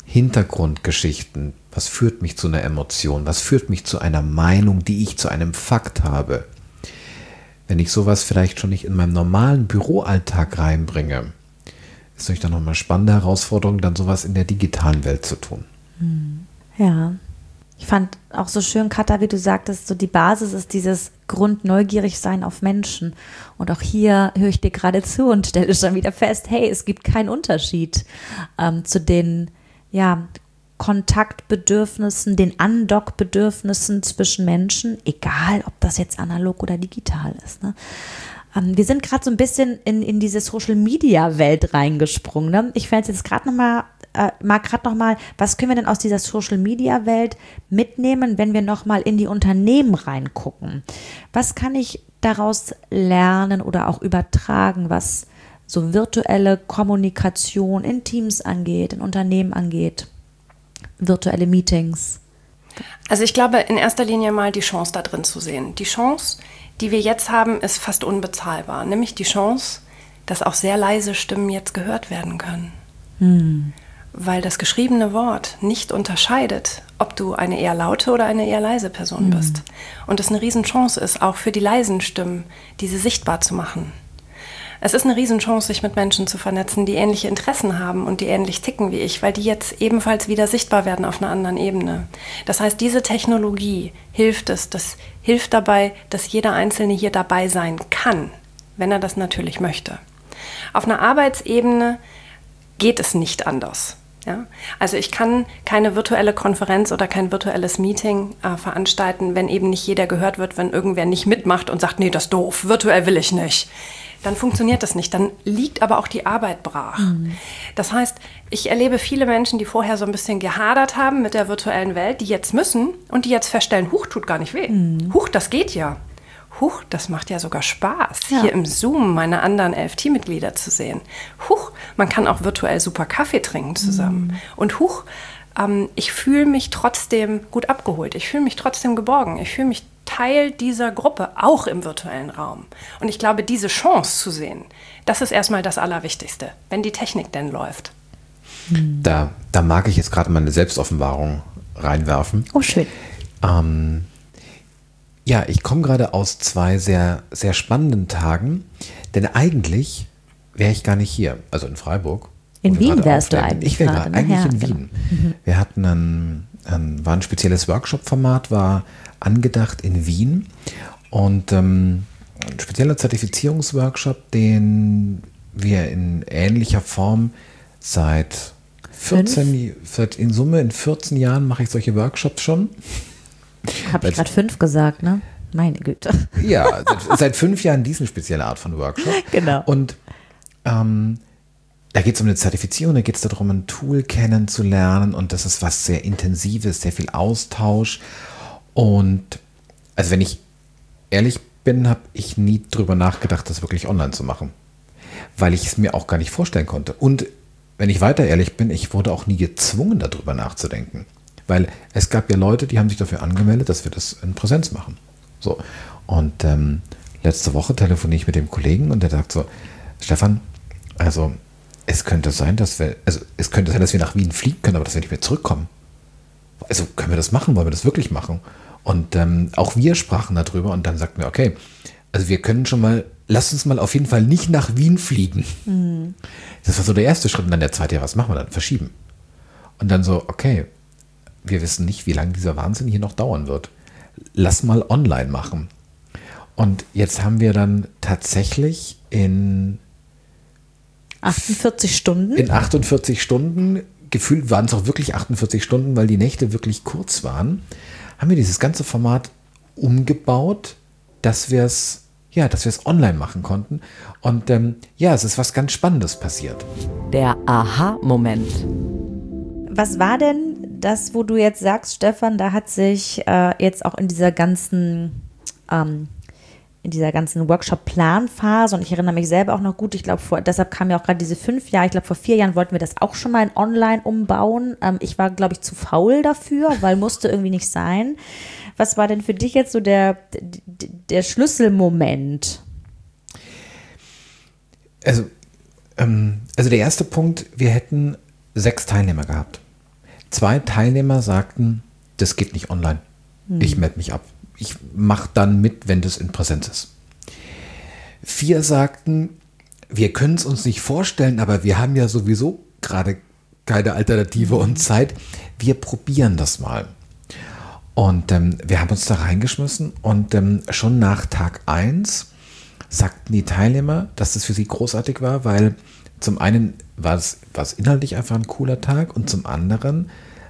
Speaker 1: Hintergrundgeschichten, was führt mich zu einer Emotion, was führt mich zu einer Meinung, die ich zu einem Fakt habe. Wenn ich sowas vielleicht schon nicht in meinem normalen Büroalltag reinbringe, ist natürlich dann nochmal eine spannende Herausforderung, dann sowas in der digitalen Welt zu tun.
Speaker 2: Ja, ich fand auch so schön, Katha, wie du sagtest, so die Basis ist dieses Grundneugierigsein auf Menschen. Und auch hier höre ich dir gerade zu und stelle schon wieder fest, hey, es gibt keinen Unterschied ähm, zu den ja, Kontaktbedürfnissen, den Andockbedürfnissen zwischen Menschen, egal ob das jetzt analog oder digital ist. Ne? Ähm, wir sind gerade so ein bisschen in, in diese Social-Media-Welt reingesprungen. Ne? Ich fände jetzt gerade nochmal, äh, mag gerade nochmal, was können wir denn aus dieser Social-Media-Welt mitnehmen, wenn wir nochmal in die Unternehmen reingucken? Was kann ich daraus lernen oder auch übertragen, was so virtuelle Kommunikation in Teams angeht, in Unternehmen angeht, virtuelle Meetings?
Speaker 4: Also ich glaube, in erster Linie mal die Chance da drin zu sehen. Die Chance, die wir jetzt haben, ist fast unbezahlbar. Nämlich die Chance, dass auch sehr leise Stimmen jetzt gehört werden können. Hm. Weil das geschriebene Wort nicht unterscheidet, ob du eine eher laute oder eine eher leise Person hm. bist. Und es eine Riesenchance ist, auch für die leisen Stimmen, diese sichtbar zu machen. Es ist eine Riesenchance, sich mit Menschen zu vernetzen, die ähnliche Interessen haben und die ähnlich ticken wie ich, weil die jetzt ebenfalls wieder sichtbar werden auf einer anderen Ebene. Das heißt, diese Technologie hilft es, das hilft dabei, dass jeder Einzelne hier dabei sein kann, wenn er das natürlich möchte. Auf einer Arbeitsebene geht es nicht anders. Ja? Also ich kann keine virtuelle Konferenz oder kein virtuelles Meeting äh, veranstalten, wenn eben nicht jeder gehört wird, wenn irgendwer nicht mitmacht und sagt, nee, das ist doof, virtuell will ich nicht. Dann funktioniert das nicht. Dann liegt aber auch die Arbeit brach. Mhm. Das heißt, ich erlebe viele Menschen, die vorher so ein bisschen gehadert haben mit der virtuellen Welt, die jetzt müssen und die jetzt feststellen, huch, tut gar nicht weh. Mhm. Huch, das geht ja. Huch, das macht ja sogar Spaß, ja. hier im Zoom meine anderen elf Teammitglieder zu sehen. Huch, man kann auch virtuell super Kaffee trinken zusammen. Mhm. Und huch, ähm, ich fühle mich trotzdem gut abgeholt. Ich fühle mich trotzdem geborgen. Ich fühle mich Teil dieser Gruppe, auch im virtuellen Raum. Und ich glaube, diese Chance zu sehen, das ist erstmal das Allerwichtigste, wenn die Technik denn läuft.
Speaker 1: Da, da mag ich jetzt gerade mal eine Selbstoffenbarung reinwerfen.
Speaker 2: Oh, schön.
Speaker 1: Ähm, ja, ich komme gerade aus zwei sehr, sehr spannenden Tagen, denn eigentlich wäre ich gar nicht hier, also in Freiburg.
Speaker 2: In Wien wärst du eigentlich.
Speaker 1: Ich wäre gerade eigentlich ja, in Wien. Genau. Mhm. Wir hatten ein, ein, war ein spezielles Workshop-Format, war angedacht in Wien und ähm, ein spezieller Zertifizierungsworkshop, den wir in ähnlicher Form seit vierzehn, seit in Summe in vierzehn Jahren mache ich solche Workshops schon.
Speaker 2: Habe ich gerade fünf gesagt, ne? Meine Güte.
Speaker 1: Ja, seit, seit fünf Jahren diese spezielle Art von Workshop.
Speaker 2: Genau.
Speaker 1: Und ähm, da geht es um eine Zertifizierung, da geht es darum, ein Tool kennenzulernen und das ist was sehr Intensives, sehr viel Austausch. Und also wenn ich ehrlich bin, habe ich nie drüber nachgedacht, das wirklich online zu machen, weil ich es mir auch gar nicht vorstellen konnte. Und wenn ich weiter ehrlich bin, ich wurde auch nie gezwungen, darüber nachzudenken, weil es gab ja Leute, die haben sich dafür angemeldet, dass wir das in Präsenz machen. So. Und ähm, letzte Woche telefoniere ich mit dem Kollegen und der sagt so, Stefan, also es könnte sein, dass wir, also es könnte sein, dass wir nach Wien fliegen können, aber dass wir nicht mehr zurückkommen. Also können wir das machen? Wollen wir das wirklich machen? Und ähm, auch wir sprachen darüber und dann sagten wir, okay, also wir können schon mal, lass uns mal auf jeden Fall nicht nach Wien fliegen. Mhm. Das war so der erste Schritt und dann der zweite, ja, was machen wir dann? Verschieben. Und dann so, okay, wir wissen nicht, wie lange dieser Wahnsinn hier noch dauern wird. Lass mal online machen. Und jetzt haben wir dann tatsächlich in
Speaker 2: achtundvierzig Stunden?
Speaker 1: In achtundvierzig Stunden, gefühlt waren es auch wirklich achtundvierzig Stunden, weil die Nächte wirklich kurz waren, haben wir dieses ganze Format umgebaut, dass wir es ja, dass wir es online machen konnten. Und ähm, ja, es ist was ganz Spannendes passiert.
Speaker 3: Der Aha-Moment.
Speaker 2: Was war denn das, wo du jetzt sagst, Stefan, da hat sich äh, jetzt auch in dieser ganzen ähm, in dieser ganzen Workshop-Planphase, und ich erinnere mich selber auch noch gut, ich glaube, deshalb kam ja auch gerade diese fünf Jahre, ich glaube, vor vier Jahren wollten wir das auch schon mal in online umbauen. Ähm, ich war, glaube ich, zu faul dafür, weil musste irgendwie nicht sein. Was war denn für dich jetzt so der, der Schlüsselmoment?
Speaker 1: Also, ähm, also der erste Punkt, wir hätten sechs Teilnehmer gehabt. Zwei Teilnehmer sagten, das geht nicht online. Hm. Ich melde mich ab. Ich mache dann mit, wenn das in Präsenz ist. Vier sagten, wir können es uns nicht vorstellen, aber wir haben ja sowieso gerade keine Alternative und Zeit. Wir probieren das mal. Und ähm, wir haben uns da reingeschmissen und ähm, schon nach Tag eins sagten die Teilnehmer, dass das für sie großartig war, weil zum einen war es, war es inhaltlich einfach ein cooler Tag und zum anderen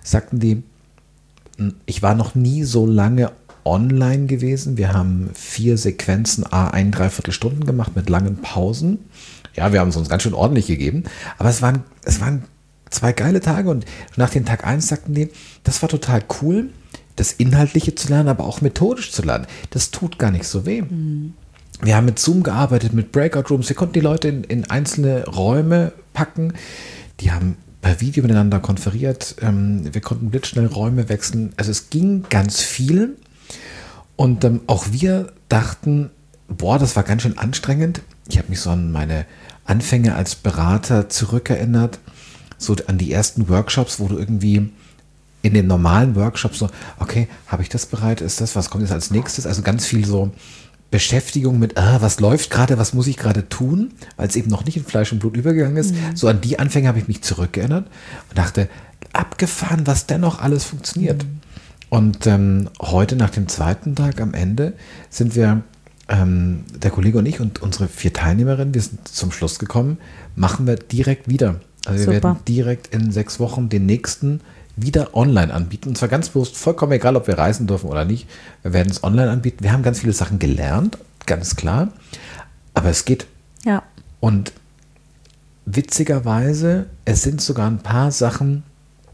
Speaker 1: sagten die, ich war noch nie so lange online gewesen. Wir haben vier Sequenzen, a ein, dreiviertel Stunden gemacht mit langen Pausen. Ja, wir haben es uns ganz schön ordentlich gegeben. Aber es waren, es waren zwei geile Tage und nach dem Tag eins sagten die, das war total cool, das Inhaltliche zu lernen, aber auch methodisch zu lernen. Das tut gar nicht so weh. Mhm. Wir haben mit Zoom gearbeitet, mit Breakout Rooms. Wir konnten die Leute in, in einzelne Räume packen. Die haben per Video miteinander konferiert. Ähm, wir konnten blitzschnell Räume wechseln. Also es ging ganz viel. Und ähm, auch wir dachten, boah, das war ganz schön anstrengend. Ich habe mich so an meine Anfänge als Berater zurückerinnert, so an die ersten Workshops, wo du irgendwie in den normalen Workshops so, okay, habe ich das bereit? Ist das, was kommt jetzt als nächstes? Also ganz viel so Beschäftigung mit, ah, was läuft gerade, was muss ich gerade tun, weil es eben noch nicht in Fleisch und Blut übergegangen ist. Mhm. So an die Anfänge habe ich mich zurückgeerinnert und dachte, abgefahren, was dennoch alles funktioniert. Mhm. Und ähm, heute nach dem zweiten Tag am Ende sind wir, ähm, der Kollege und ich und unsere vier Teilnehmerinnen, wir sind zum Schluss gekommen, machen wir direkt wieder. Also wir Super. werden direkt in sechs Wochen den nächsten wieder online anbieten. Und zwar ganz bewusst, vollkommen egal, ob wir reisen dürfen oder nicht. Wir werden es online anbieten. Wir haben ganz viele Sachen gelernt, ganz klar. Aber es geht.
Speaker 2: Ja.
Speaker 1: Und witzigerweise, es sind sogar ein paar Sachen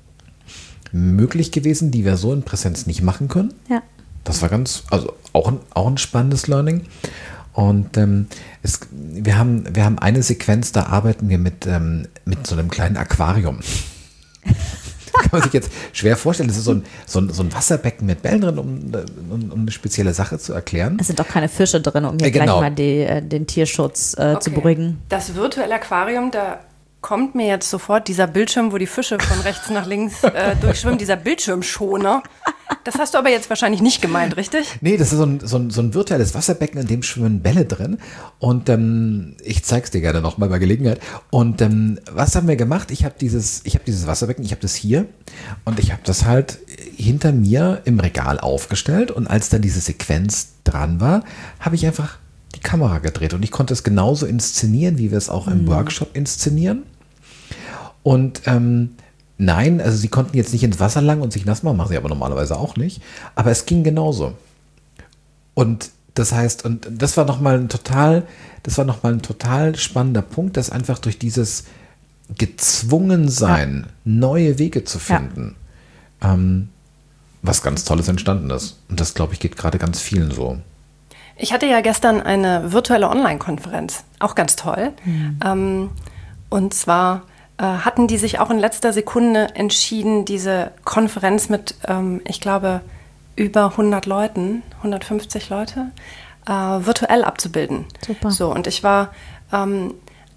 Speaker 1: möglich gewesen, die wir so in Präsenz nicht machen können.
Speaker 2: Ja.
Speaker 1: Das war ganz, also auch ein, auch ein spannendes Learning. Und ähm, es, wir, haben, wir haben eine Sequenz, da arbeiten wir mit, ähm, mit so einem kleinen Aquarium. Kann man sich jetzt schwer vorstellen. Das ist so ein, so ein, so ein Wasserbecken mit Bällen drin, um, um, um eine spezielle Sache zu erklären.
Speaker 2: Es sind auch keine Fische drin, um hier äh, genau. gleich mal die, den Tierschutz äh, okay. zu beruhigen.
Speaker 4: Das virtuelle Aquarium, da kommt mir jetzt sofort dieser Bildschirm, wo die Fische von rechts nach links äh, durchschwimmen, dieser Bildschirmschoner. Das hast du aber jetzt wahrscheinlich nicht gemeint, richtig?
Speaker 1: Nee, das ist so ein, so ein, so ein virtuelles Wasserbecken, in dem schwimmen Bälle drin. Und ähm, ich zeig's dir gerne nochmal bei Gelegenheit. Und ähm, was haben wir gemacht? Ich habe dieses, ich habe dieses Wasserbecken, ich habe das hier und ich habe das halt hinter mir im Regal aufgestellt. Und als dann diese Sequenz dran war, habe ich einfach die Kamera gedreht. Und ich konnte es genauso inszenieren, wie wir es auch im mhm. Workshop inszenieren. Und ähm, nein, also sie konnten jetzt nicht ins Wasser lang und sich nass machen, machen sie aber normalerweise auch nicht. Aber es ging genauso. Und das heißt, und das war nochmal ein total, das war nochmal ein total spannender Punkt, dass einfach durch dieses Gezwungensein, ja. neue Wege zu finden, ja. ähm, was ganz Tolles entstanden ist. Und das, glaube ich, geht gerade ganz vielen so.
Speaker 4: Ich hatte ja gestern eine virtuelle Online-Konferenz, auch ganz toll. Mhm. Ähm, und zwar äh, hatten die sich auch in letzter Sekunde entschieden, diese Konferenz mit, ähm, ich glaube, über hundert Leuten, hundertfünfzig Leute, äh, virtuell abzubilden.
Speaker 2: Super.
Speaker 4: So, und ich war ähm,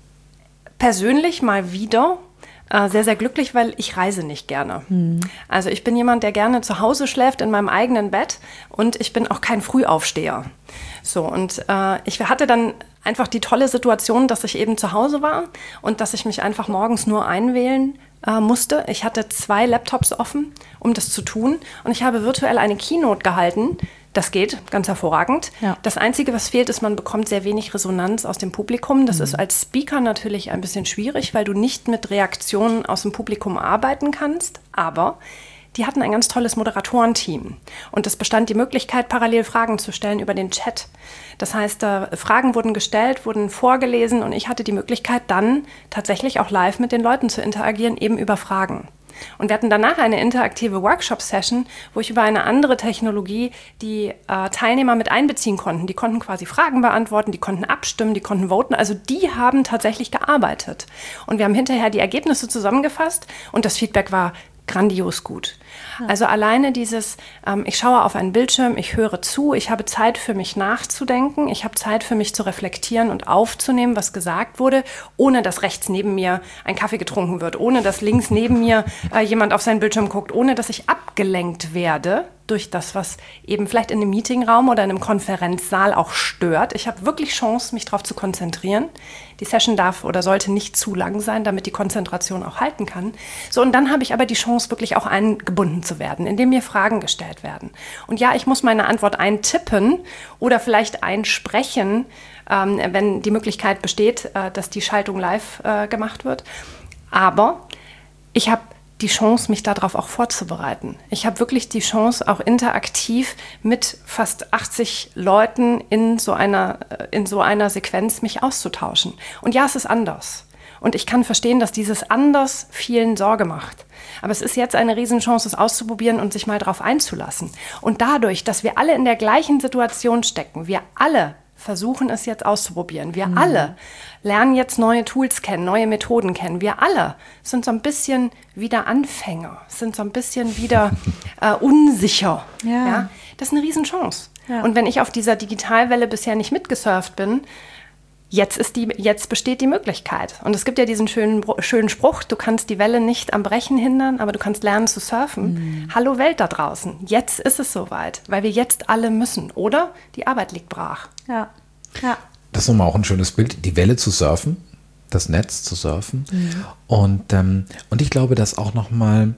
Speaker 4: persönlich mal wieder sehr, sehr glücklich, weil ich reise nicht gerne. Hm. Also ich bin jemand, der gerne zu Hause schläft in meinem eigenen Bett und ich bin auch kein Frühaufsteher. So, und äh, ich hatte dann einfach die tolle Situation, dass ich eben zu Hause war und dass ich mich einfach morgens nur einwählen äh, musste. Ich hatte zwei Laptops offen, um das zu tun und ich habe virtuell eine Keynote gehalten. Das geht ganz hervorragend. Ja. Das Einzige, was fehlt, ist, man bekommt sehr wenig Resonanz aus dem Publikum. Das mhm. ist als Speaker natürlich ein bisschen schwierig, weil du nicht mit Reaktionen aus dem Publikum arbeiten kannst. Aber die hatten ein ganz tolles Moderatorenteam. Und es bestand die Möglichkeit, parallel Fragen zu stellen über den Chat. Das heißt, äh, Fragen wurden gestellt, wurden vorgelesen und ich hatte die Möglichkeit, dann tatsächlich auch live mit den Leuten zu interagieren, eben über Fragen. Und wir hatten danach eine interaktive Workshop-Session, wo ich über eine andere Technologie die äh, Teilnehmer mit einbeziehen konnten. Die konnten quasi Fragen beantworten, die konnten abstimmen, die konnten voten. Also die haben tatsächlich gearbeitet. Und wir haben hinterher die Ergebnisse zusammengefasst und das Feedback war grandios gut. Also alleine dieses, ähm, ich schaue auf einen Bildschirm, ich höre zu, ich habe Zeit für mich nachzudenken, ich habe Zeit für mich zu reflektieren und aufzunehmen, was gesagt wurde, ohne dass rechts neben mir ein Kaffee getrunken wird, ohne dass links neben mir äh, jemand auf seinen Bildschirm guckt, ohne dass ich abgelenkt werde durch das, was eben vielleicht in einem Meetingraum oder in einem Konferenzsaal auch stört. Ich habe wirklich Chance, mich darauf zu konzentrieren. Die Session darf oder sollte nicht zu lang sein, damit die Konzentration auch halten kann. So, und dann habe ich aber die Chance, wirklich auch eingebunden zu werden, indem mir Fragen gestellt werden. Und ja, ich muss meine Antwort eintippen oder vielleicht einsprechen, ähm, wenn die Möglichkeit besteht, äh, dass die Schaltung live äh, gemacht wird. Aber ich habe die Chance, mich darauf auch vorzubereiten. Ich habe wirklich die Chance, auch interaktiv mit fast achtzig Leuten in so einer, in so einer Sequenz mich auszutauschen. Und ja, es ist anders. Und ich kann verstehen, dass dieses anders vielen Sorge macht. Aber es ist jetzt eine Riesenchance, es auszuprobieren und sich mal darauf einzulassen. Und dadurch, dass wir alle in der gleichen Situation stecken, wir alle versuchen es jetzt auszuprobieren. Wir mhm. alle lernen jetzt neue Tools kennen, neue Methoden kennen. Wir alle sind so ein bisschen wieder Anfänger, sind so ein bisschen wieder äh, unsicher. Ja. Ja? Das ist eine Riesenchance. Ja. Und wenn ich auf dieser Digitalwelle bisher nicht mitgesurft bin, Jetzt, ist die, jetzt besteht die Möglichkeit. Und es gibt ja diesen schönen, schönen Spruch, du kannst die Welle nicht am Brechen hindern, aber du kannst lernen zu surfen. Mhm. Hallo Welt da draußen, jetzt ist es soweit, weil wir jetzt alle müssen. Oder die Arbeit liegt brach.
Speaker 2: Ja. Ja.
Speaker 1: Das ist nochmal auch ein schönes Bild, die Welle zu surfen, das Netz zu surfen. Mhm. Und, ähm, und ich glaube, dass auch nochmal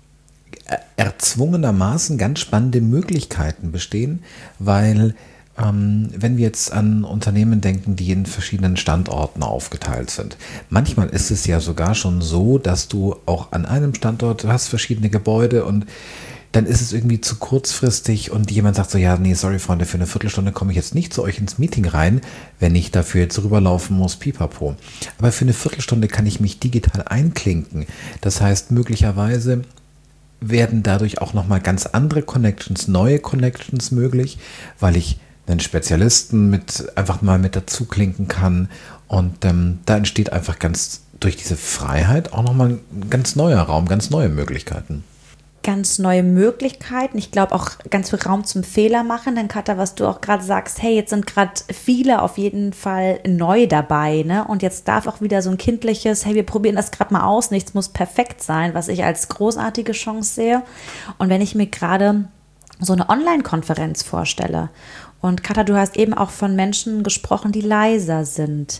Speaker 1: erzwungenermaßen ganz spannende Möglichkeiten bestehen, weil Ähm, wenn wir jetzt an Unternehmen denken, die in verschiedenen Standorten aufgeteilt sind. Manchmal ist es ja sogar schon so, dass du auch an einem Standort, du hast verschiedene Gebäude und dann ist es irgendwie zu kurzfristig und jemand sagt so, ja, nee, sorry Freunde, für eine Viertelstunde komme ich jetzt nicht zu euch ins Meeting rein, wenn ich dafür jetzt rüberlaufen muss, pipapo. Aber für eine Viertelstunde kann ich mich digital einklinken. Das heißt, möglicherweise werden dadurch auch nochmal ganz andere Connections, neue Connections möglich, weil ich einen Spezialisten mit einfach mal mit dazu klinken kann und ähm, da entsteht einfach ganz durch diese Freiheit auch nochmal ein ganz neuer Raum, ganz neue Möglichkeiten.
Speaker 2: Ganz neue Möglichkeiten. Ich glaube auch ganz viel Raum zum Fehler machen. Denn Katha, was du auch gerade sagst, hey, jetzt sind gerade viele auf jeden Fall neu dabei, ne? Und jetzt darf auch wieder so ein kindliches, hey, wir probieren das gerade mal aus, nichts muss perfekt sein, was ich als großartige Chance sehe. Und wenn ich mir gerade so eine Online-Konferenz vorstelle, und Katha, du hast eben auch von Menschen gesprochen, die leiser sind.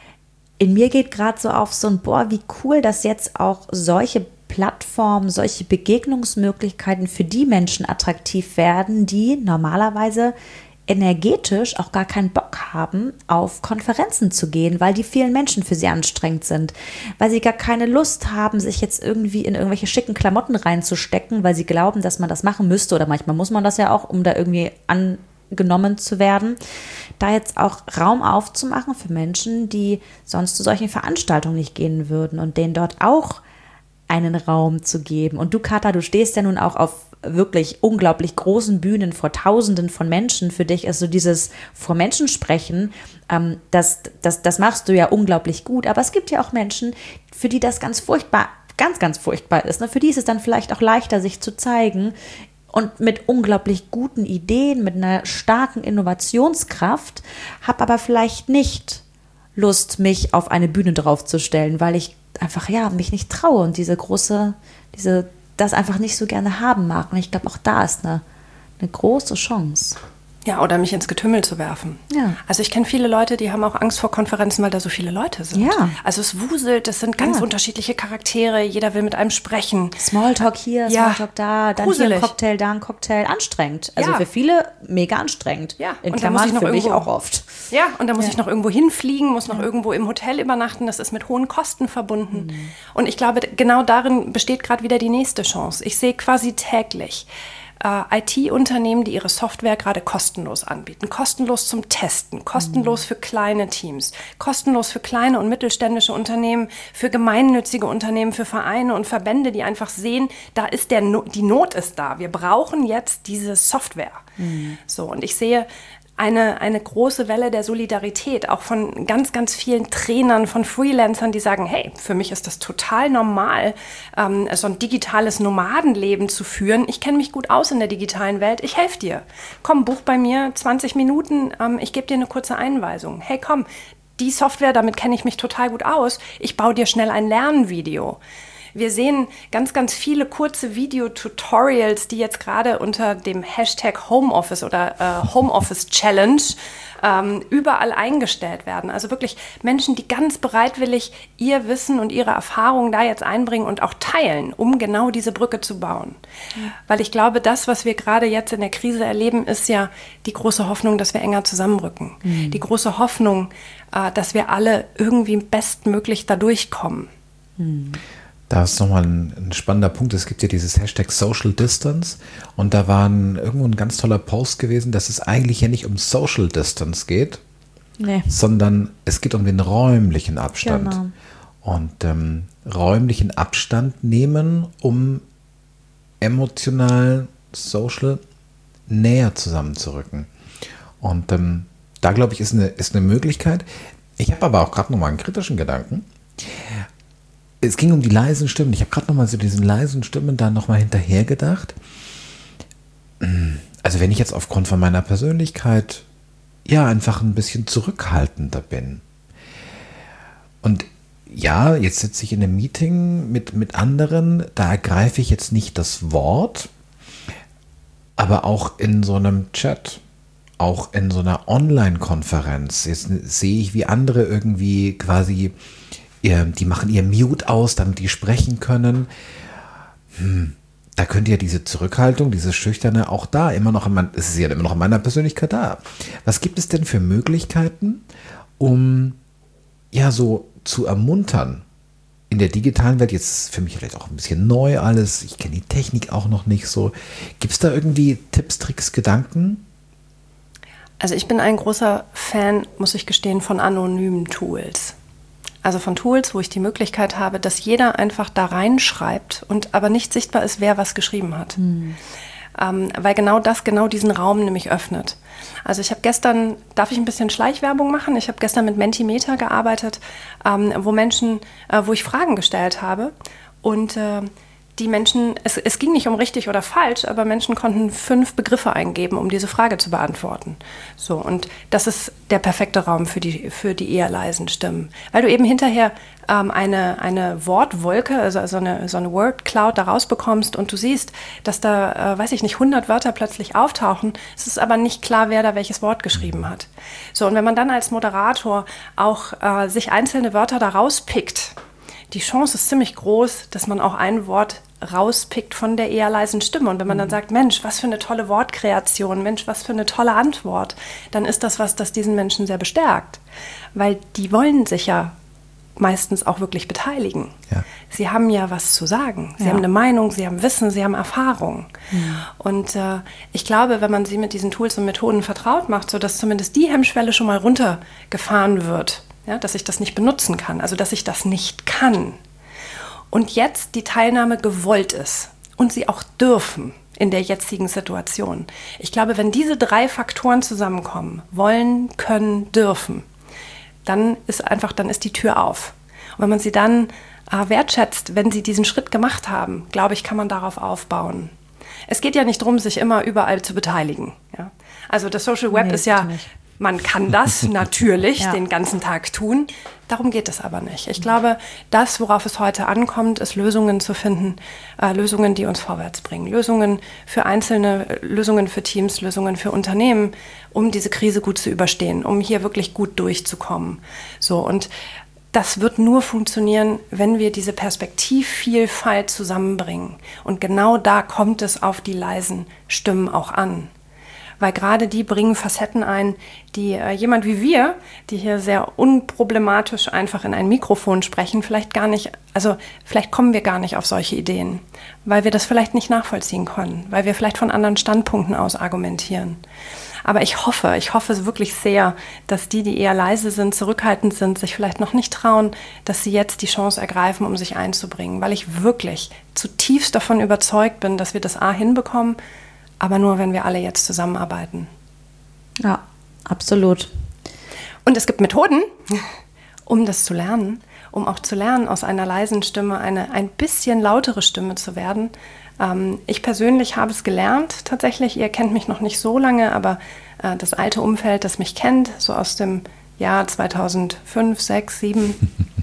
Speaker 2: In mir geht gerade so auf so ein, boah, wie cool, dass jetzt auch solche Plattformen, solche Begegnungsmöglichkeiten für die Menschen attraktiv werden, die normalerweise energetisch auch gar keinen Bock haben, auf Konferenzen zu gehen, weil die vielen Menschen für sie anstrengend sind, weil sie gar keine Lust haben, sich jetzt irgendwie in irgendwelche schicken Klamotten reinzustecken, weil sie glauben, dass man das machen müsste oder manchmal muss man das ja auch, um da irgendwie an genommen zu werden, da jetzt auch Raum aufzumachen für Menschen, die sonst zu solchen Veranstaltungen nicht gehen würden und denen dort auch einen Raum zu geben. Und du, Katha, du stehst ja nun auch auf wirklich unglaublich großen Bühnen vor Tausenden von Menschen. Für dich ist so dieses vor Menschen sprechen, ähm, das, das, das machst du ja unglaublich gut. Aber es gibt ja auch Menschen, für die das ganz furchtbar, ganz, ganz furchtbar ist. Ne? Für die ist es dann vielleicht auch leichter, sich zu zeigen. Und mit unglaublich guten Ideen, mit einer starken Innovationskraft, habe aber vielleicht nicht Lust, mich auf eine Bühne draufzustellen, weil ich einfach, ja, mich nicht traue und diese große, diese, das einfach nicht so gerne haben mag. Und ich glaube, auch da ist eine, eine große Chance.
Speaker 4: Ja, oder mich ins Getümmel zu werfen.
Speaker 2: Ja.
Speaker 4: Also ich kenne viele Leute, die haben auch Angst vor Konferenzen, weil da so viele Leute sind.
Speaker 2: Ja.
Speaker 4: Also es wuselt, es sind ganz
Speaker 2: ja.
Speaker 4: unterschiedliche Charaktere, jeder will mit einem sprechen.
Speaker 2: Smalltalk hier,
Speaker 4: ja.
Speaker 2: Smalltalk da, dann
Speaker 4: Gruselig.
Speaker 2: hier ein Cocktail, da ein Cocktail. Anstrengend. Also
Speaker 4: ja.
Speaker 2: für viele mega anstrengend.
Speaker 4: Ja.
Speaker 2: In
Speaker 4: und
Speaker 2: Klammern
Speaker 4: muss ich noch
Speaker 2: für mich
Speaker 4: irgendwo,
Speaker 2: auch oft.
Speaker 4: Ja, und da muss
Speaker 2: ja.
Speaker 4: ich noch irgendwo hinfliegen, muss noch ja. irgendwo im Hotel übernachten. Das ist mit hohen Kosten verbunden. Mhm. Und ich glaube, genau darin besteht gerade wieder die nächste Chance. Ich sehe quasi täglich I T-Unternehmen, die ihre Software gerade kostenlos anbieten. Kostenlos zum Testen, kostenlos für kleine Teams, kostenlos für kleine und mittelständische Unternehmen, für gemeinnützige Unternehmen, für Vereine und Verbände, die einfach sehen, da ist der no- die Not ist da. Wir brauchen jetzt diese Software. Mhm. So, und ich sehe Eine, eine große Welle der Solidarität, auch von ganz, ganz vielen Trainern, von Freelancern, die sagen, hey, für mich ist das total normal, ähm, so ein digitales Nomadenleben zu führen. Ich kenne mich gut aus in der digitalen Welt, ich helfe dir. Komm, buch bei mir zwanzig Minuten, ähm, ich gebe dir eine kurze Einweisung. Hey, komm, die Software, damit kenne ich mich total gut aus, ich baue dir schnell ein Lernvideo. Wir sehen ganz, ganz viele kurze Video-Tutorials, die jetzt gerade unter dem Hashtag Homeoffice oder äh, Homeoffice Challenge ähm, überall eingestellt werden. Also wirklich Menschen, die ganz bereitwillig ihr Wissen und ihre Erfahrungen da jetzt einbringen und auch teilen, um genau diese Brücke zu bauen. Mhm. Weil ich glaube, das, was wir gerade jetzt in der Krise erleben, ist ja die große Hoffnung, dass wir enger zusammenrücken. Mhm. Die große Hoffnung, äh, dass wir alle irgendwie bestmöglich da durchkommen.
Speaker 2: Mhm.
Speaker 1: Da ist nochmal ein, ein spannender Punkt. Es gibt ja dieses Hashtag Social Distance und da war ein, irgendwo ein ganz toller Post gewesen, dass es eigentlich ja nicht um Social Distance geht, nee. sondern es geht um den räumlichen Abstand.
Speaker 2: Genau.
Speaker 1: Und ähm, räumlichen Abstand nehmen, um emotional, social näher zusammenzurücken. Und ähm, da glaube ich, ist eine, ist eine Möglichkeit. Ich habe aber auch gerade nochmal einen kritischen Gedanken. Es ging um die leisen Stimmen. Ich habe gerade nochmal so diesen leisen Stimmen da nochmal hinterher gedacht. Also wenn ich jetzt aufgrund von meiner Persönlichkeit ja einfach ein bisschen zurückhaltender bin. Und ja, jetzt sitze ich in einem Meeting mit, mit anderen, da ergreife ich jetzt nicht das Wort, aber auch in so einem Chat, auch in so einer Online-Konferenz, jetzt sehe ich, wie andere irgendwie quasi die machen ihr Mute aus, damit die sprechen können. Hm, da könnte ja diese Zurückhaltung, dieses Schüchterne auch da immer noch, in mein, es ist ja immer noch in meiner Persönlichkeit da. Was gibt es denn für Möglichkeiten, um ja so zu ermuntern in der digitalen Welt? Jetzt ist für mich vielleicht auch ein bisschen neu alles. Ich kenne die Technik auch noch nicht so. Gibt es da irgendwie Tipps, Tricks, Gedanken?
Speaker 4: Also ich bin ein großer Fan, muss ich gestehen, von anonymen Tools. Also von Tools, wo ich die Möglichkeit habe, dass jeder einfach da reinschreibt und aber nicht sichtbar ist, wer was geschrieben hat. Hm. Ähm, weil genau das, genau diesen Raum nämlich öffnet. Also ich habe gestern, darf ich ein bisschen Schleichwerbung machen? Ich habe gestern mit Mentimeter gearbeitet, ähm, wo Menschen, äh, wo ich Fragen gestellt habe und äh, die Menschen, es, es ging nicht um richtig oder falsch, aber Menschen konnten fünf Begriffe eingeben, um diese Frage zu beantworten. So, und das ist der perfekte Raum für die, für die eher leisen Stimmen. Weil du eben hinterher ähm, eine, eine Wortwolke, also so eine, so eine Word Cloud da rausbekommst und du siehst, dass da, äh, weiß ich nicht, hundert Wörter plötzlich auftauchen. Es ist aber nicht klar, wer da welches Wort geschrieben hat. So, und wenn man dann als Moderator auch äh, sich einzelne Wörter da rauspickt, die Chance ist ziemlich groß, dass man auch ein Wort rauspickt von der eher leisen Stimme. Und wenn man dann sagt, Mensch, was für eine tolle Wortkreation, Mensch, was für eine tolle Antwort, dann ist das was, das diesen Menschen sehr bestärkt. Weil die wollen sich ja meistens auch wirklich beteiligen. Ja. Sie haben ja was zu sagen. Sie ja. haben eine Meinung, sie haben Wissen, sie haben Erfahrung. Ja. Und äh, ich glaube, wenn man sie mit diesen Tools und Methoden vertraut macht, sodass zumindest die Hemmschwelle schon mal runtergefahren wird, ja, dass ich das nicht benutzen kann, also dass ich das nicht kann. Und jetzt die Teilnahme gewollt ist und sie auch dürfen in der jetzigen Situation. Ich glaube, wenn diese drei Faktoren zusammenkommen, wollen, können, dürfen, dann ist einfach, dann ist die Tür auf. Und wenn man sie dann äh, wertschätzt, wenn sie diesen Schritt gemacht haben, glaube ich, kann man darauf aufbauen. Es geht ja nicht darum, sich immer überall zu beteiligen. Ja? Also das Social Web nee, ist ja... Nicht. Man kann das natürlich ja. den ganzen Tag tun. Darum geht es aber nicht. Ich glaube, das, worauf es heute ankommt, ist Lösungen zu finden, äh, Lösungen, die uns vorwärts bringen. Lösungen für Einzelne, Lösungen für Teams, Lösungen für Unternehmen, um diese Krise gut zu überstehen, um hier wirklich gut durchzukommen. So, und das wird nur funktionieren, wenn wir diese Perspektivvielfalt zusammenbringen. Und genau da kommt es auf die leisen Stimmen auch an. Weil gerade die bringen Facetten ein, die äh, jemand wie wir, die hier sehr unproblematisch einfach in ein Mikrofon sprechen, vielleicht gar nicht, also vielleicht kommen wir gar nicht auf solche Ideen, weil wir das vielleicht nicht nachvollziehen können, weil wir vielleicht von anderen Standpunkten aus argumentieren. Aber ich hoffe, ich hoffe wirklich sehr, dass die, die eher leise sind, zurückhaltend sind, sich vielleicht noch nicht trauen, dass sie jetzt die Chance ergreifen, um sich einzubringen, weil ich wirklich zutiefst davon überzeugt bin, dass wir das A hinbekommen, aber nur, wenn wir alle jetzt zusammenarbeiten.
Speaker 2: Ja, absolut.
Speaker 4: Und es gibt Methoden, um das zu lernen, um auch zu lernen, aus einer leisen Stimme eine ein bisschen lautere Stimme zu werden. Ähm, ich persönlich habe es gelernt, tatsächlich. Ihr kennt mich noch nicht so lange, aber äh, das alte Umfeld, das mich kennt, so aus dem Jahr zweitausendfünf, sechs, sieben,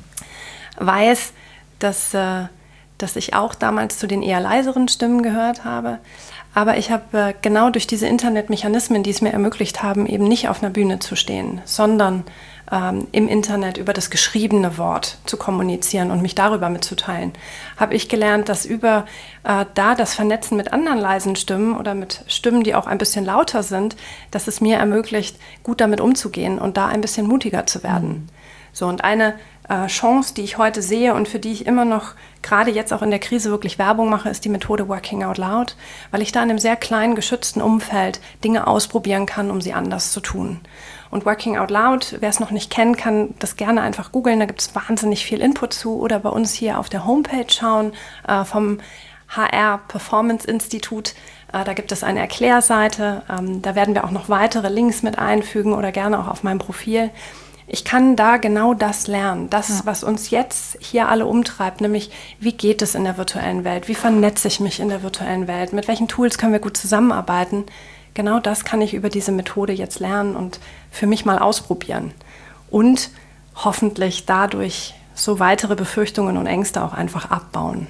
Speaker 4: weiß, dass, äh, dass ich auch damals zu den eher leiseren Stimmen gehört habe. Aber ich habe äh, genau durch diese Internetmechanismen, die es mir ermöglicht haben, eben nicht auf einer Bühne zu stehen, sondern ähm, im Internet über das geschriebene Wort zu kommunizieren und mich darüber mitzuteilen, habe ich gelernt, dass über äh, da das Vernetzen mit anderen leisen Stimmen oder mit Stimmen, die auch ein bisschen lauter sind, dass es mir ermöglicht, gut damit umzugehen und da ein bisschen mutiger zu werden. Mhm. So, und eine äh, Chance, die ich heute sehe und für die ich immer noch gerade jetzt auch in der Krise wirklich Werbung mache, ist die Methode Working Out Loud, weil ich da in einem sehr kleinen, geschützten Umfeld Dinge ausprobieren kann, um sie anders zu tun. Und Working Out Loud, wer es noch nicht kennt, kann das gerne einfach googeln, da gibt es wahnsinnig viel Input zu oder bei uns hier auf der Homepage schauen äh, vom H R Performance Institut. Äh, da gibt es eine Erklärseite, ähm, da werden wir auch noch weitere Links mit einfügen oder gerne auch auf meinem Profil. Ich kann da genau das lernen, das, ja. was uns jetzt hier alle umtreibt, nämlich wie geht es in der virtuellen Welt, wie vernetze ich mich in der virtuellen Welt, mit welchen Tools können wir gut zusammenarbeiten. Genau das kann ich über diese Methode jetzt lernen und für mich mal ausprobieren und hoffentlich dadurch so weitere Befürchtungen und Ängste auch einfach abbauen.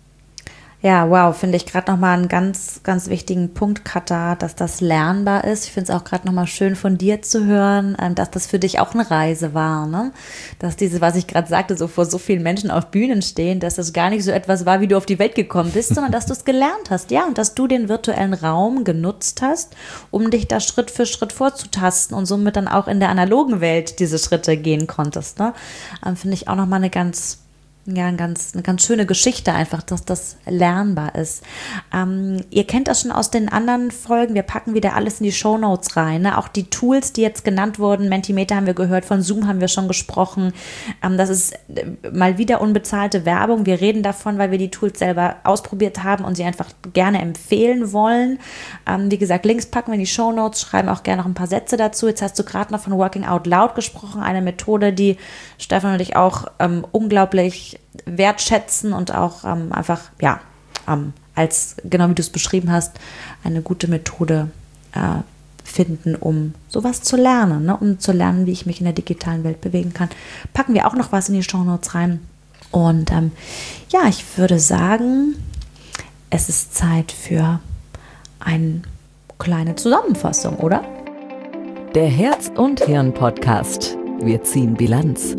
Speaker 2: Ja, wow, finde ich gerade nochmal einen ganz, ganz wichtigen Punkt, Katha, dass das lernbar ist. Ich finde es auch gerade nochmal schön von dir zu hören, dass das für dich auch eine Reise war, ne? Dass diese, was ich gerade sagte, so vor so vielen Menschen auf Bühnen stehen, dass das gar nicht so etwas war, wie du auf die Welt gekommen bist, sondern dass du es gelernt hast, ja, und dass du den virtuellen Raum genutzt hast, um dich da Schritt für Schritt vorzutasten und somit dann auch in der analogen Welt diese Schritte gehen konntest, ne? Ähm, finde ich auch nochmal eine ganz Ja, eine ganz, eine ganz schöne Geschichte einfach, dass das lernbar ist. Ähm, ihr kennt das schon aus den anderen Folgen. Wir packen wieder alles in die Shownotes rein. Ne? Auch die Tools, die jetzt genannt wurden. Mentimeter haben wir gehört, von Zoom haben wir schon gesprochen. Ähm, das ist mal wieder unbezahlte Werbung. Wir reden davon, weil wir die Tools selber ausprobiert haben und sie einfach gerne empfehlen wollen. Ähm, wie gesagt, Links packen wir in die Shownotes, schreiben auch gerne noch ein paar Sätze dazu. Jetzt hast du gerade noch von Working Out Loud gesprochen, eine Methode, die Stefan und ich auch ähm, unglaublich wertschätzen und auch ähm, einfach, ja, ähm, als, genau wie du es beschrieben hast, eine gute Methode äh, finden, um sowas zu lernen, ne? Um zu lernen, wie ich mich in der digitalen Welt bewegen kann. Packen wir auch noch was in die Shownotes rein. Und ähm, ja, ich würde sagen, es ist Zeit für eine kleine Zusammenfassung, oder?
Speaker 3: Der Herz- und Hirn-Podcast. Wir ziehen Bilanz.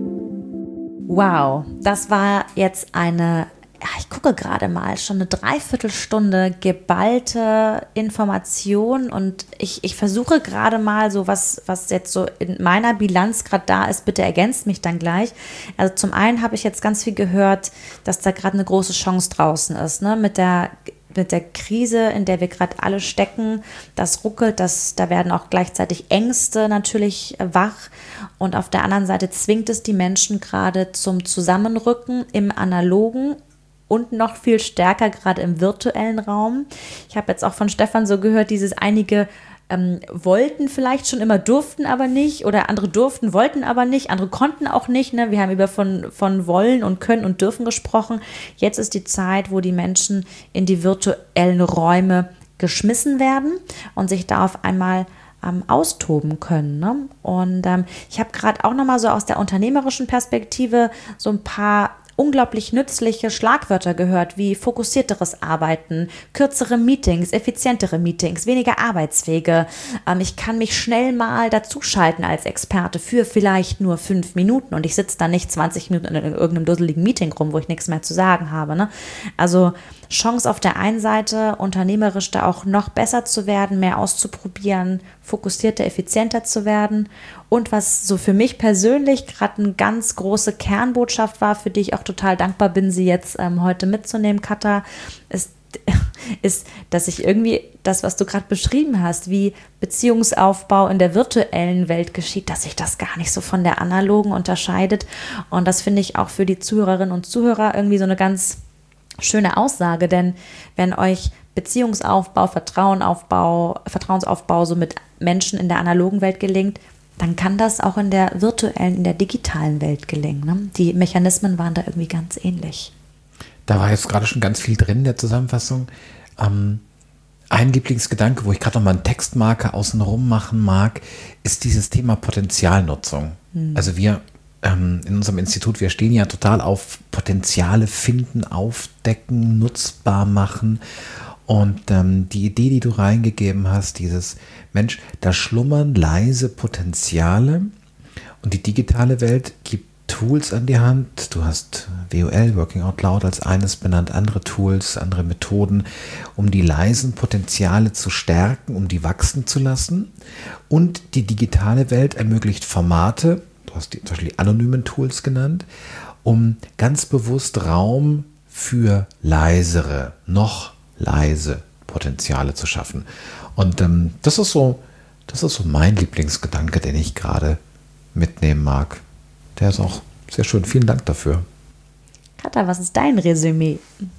Speaker 2: Wow, das war jetzt eine, ja, ich gucke gerade mal, schon eine Dreiviertelstunde geballte Information und ich, ich versuche gerade mal so, was, was jetzt so in meiner Bilanz gerade da ist, bitte ergänzt mich dann gleich. Also zum einen habe ich jetzt ganz viel gehört, dass da gerade eine große Chance draußen ist, ne, mit der mit der Krise, in der wir gerade alle stecken, das ruckelt, das, da werden auch gleichzeitig Ängste natürlich wach und auf der anderen Seite zwingt es die Menschen gerade zum Zusammenrücken im analogen und noch viel stärker gerade im virtuellen Raum. Ich habe jetzt auch von Stefan so gehört, dieses einige ähm, wollten vielleicht schon immer, durften aber nicht oder andere durften, wollten aber nicht, andere konnten auch nicht. Ne? Wir haben über von, von wollen und können und dürfen gesprochen. Jetzt ist die Zeit, wo die Menschen in die virtuellen Räume geschmissen werden und sich da auf einmal ähm, austoben können. Ne? Und ähm, ich habe gerade auch nochmal so aus der unternehmerischen Perspektive so ein paar unglaublich nützliche Schlagwörter gehört, wie fokussierteres Arbeiten, kürzere Meetings, effizientere Meetings, weniger Arbeitswege. Ähm, ich kann mich schnell mal dazuschalten als Experte für vielleicht nur fünf Minuten und ich sitze dann nicht zwanzig Minuten in irgendeinem dusseligen Meeting rum, wo ich nichts mehr zu sagen habe. Ne? Also Chance auf der einen Seite, unternehmerisch da auch noch besser zu werden, mehr auszuprobieren, fokussierter, effizienter zu werden. Und was so für mich persönlich gerade eine ganz große Kernbotschaft war, für die ich auch total dankbar bin, sie jetzt ähm, heute mitzunehmen, Katha, ist, ist, dass ich irgendwie das, was du gerade beschrieben hast, wie Beziehungsaufbau in der virtuellen Welt geschieht, dass sich das gar nicht so von der analogen unterscheidet. Und das finde ich auch für die Zuhörerinnen und Zuhörer irgendwie so eine ganz schöne Aussage, denn wenn euch Beziehungsaufbau, Vertrauenaufbau, Vertrauensaufbau so mit Menschen in der analogen Welt gelingt, dann kann das auch in der virtuellen, in der digitalen Welt gelingen. Ne? Die Mechanismen waren da irgendwie ganz ähnlich.
Speaker 1: Da war jetzt gerade schon ganz viel drin in der Zusammenfassung. Ähm, ein Lieblingsgedanke, wo ich gerade noch mal einen Textmarker außenrum machen mag, ist dieses Thema Potenzialnutzung. Hm. Also wir ähm, in unserem Institut, wir stehen ja total auf Potenziale finden, aufdecken, nutzbar machen. Und ähm, die Idee, die du reingegeben hast, dieses Mensch, da schlummern leise Potenziale und die digitale Welt gibt Tools an die Hand. Du hast W O L, Working Out Loud, als eines benannt, andere Tools, andere Methoden, um die leisen Potenziale zu stärken, um die wachsen zu lassen. Und die digitale Welt ermöglicht Formate, du du hast die, zum Beispiel die anonymen Tools genannt, um ganz bewusst Raum für leisere, noch leise Potenziale zu schaffen. Und ähm, das ist so, das ist so mein Lieblingsgedanke, den ich gerade mitnehmen mag. Der ist auch sehr schön. Vielen Dank dafür.
Speaker 2: Katha, was ist dein Resümee?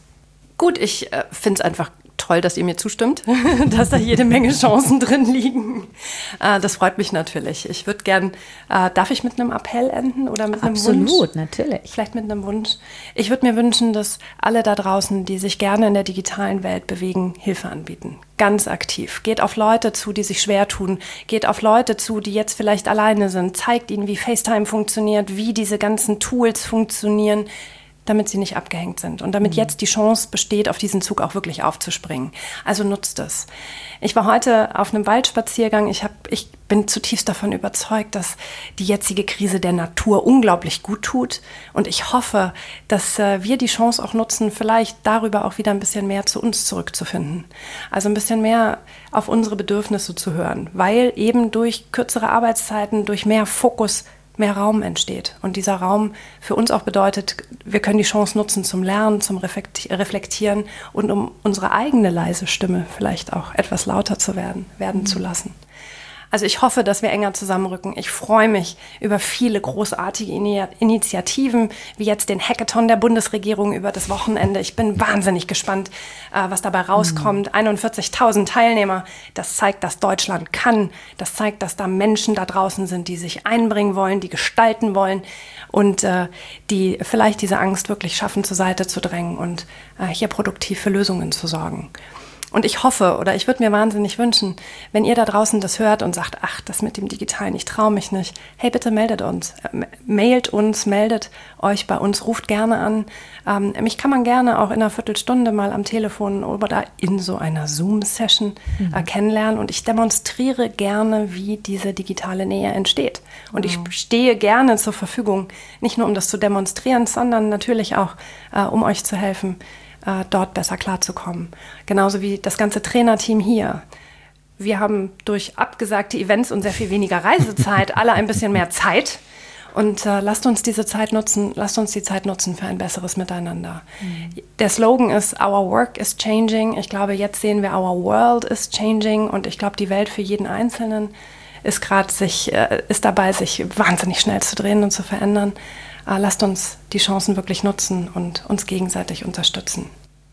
Speaker 4: Gut, ich äh, finde es einfach toll, dass ihr mir zustimmt, dass da jede Menge Chancen drin liegen. Äh, das freut mich natürlich. Ich würde gern, äh, darf ich mit einem Appell enden oder mit einem
Speaker 2: Absolut,
Speaker 4: Wunsch?
Speaker 2: Absolut, natürlich.
Speaker 4: Vielleicht mit einem Wunsch. Ich würde mir wünschen, dass alle da draußen, die sich gerne in der digitalen Welt bewegen, Hilfe anbieten. Ganz aktiv. Geht auf Leute zu, die sich schwer tun. Geht auf Leute zu, die jetzt vielleicht alleine sind. Zeigt ihnen, wie FaceTime funktioniert, wie diese ganzen Tools funktionieren, damit sie nicht abgehängt sind und damit jetzt die Chance besteht, auf diesen Zug auch wirklich aufzuspringen. Also nutzt es. Ich war heute auf einem Waldspaziergang. Ich, hab, ich bin zutiefst davon überzeugt, dass die jetzige Krise der Natur unglaublich gut tut. Und ich hoffe, dass äh, wir die Chance auch nutzen, vielleicht darüber auch wieder ein bisschen mehr zu uns zurückzufinden. Also ein bisschen mehr auf unsere Bedürfnisse zu hören, weil eben durch kürzere Arbeitszeiten, durch mehr Fokus mehr Raum entsteht. Und dieser Raum für uns auch bedeutet, wir können die Chance nutzen zum Lernen, zum Reflektieren und um unsere eigene leise Stimme vielleicht auch etwas lauter zu werden, werden mhm. zu lassen. Also ich hoffe, dass wir enger zusammenrücken. Ich freue mich über viele großartige Initiativen, wie jetzt den Hackathon der Bundesregierung über das Wochenende. Ich bin wahnsinnig gespannt, was dabei rauskommt. Mhm. einundvierzigtausend Teilnehmer. Das zeigt, dass Deutschland kann. Das zeigt, dass da Menschen da draußen sind, die sich einbringen wollen, die gestalten wollen und äh, die vielleicht diese Angst wirklich schaffen, zur Seite zu drängen und äh, hier produktiv für Lösungen zu sorgen. Und ich hoffe, oder ich würde mir wahnsinnig wünschen, wenn ihr da draußen das hört und sagt, ach, das mit dem Digitalen, ich traue mich nicht. Hey, bitte meldet uns. Mailt uns, meldet euch bei uns, ruft gerne an. Ähm, mich kann man gerne auch in einer Viertelstunde mal am Telefon oder in so einer Zoom-Session mhm. äh, kennenlernen. Und ich demonstriere gerne, wie diese digitale Nähe entsteht. Und wow. ich stehe gerne zur Verfügung, nicht nur um das zu demonstrieren, sondern natürlich auch, äh, um euch zu helfen, dort besser klarzukommen. Genauso wie das ganze Trainerteam hier. Wir haben durch abgesagte Events und sehr viel weniger Reisezeit alle ein bisschen mehr Zeit. Und äh, lasst uns diese Zeit nutzen, lasst uns die Zeit nutzen für ein besseres Miteinander. Mhm. Der Slogan ist Our Work is Changing. Ich glaube, jetzt sehen wir Our World is Changing. Und ich glaube, die Welt für jeden Einzelnen ist gerade sich, äh, ist dabei, sich wahnsinnig schnell zu drehen und zu verändern. Uh, lasst uns die Chancen wirklich nutzen und uns gegenseitig unterstützen.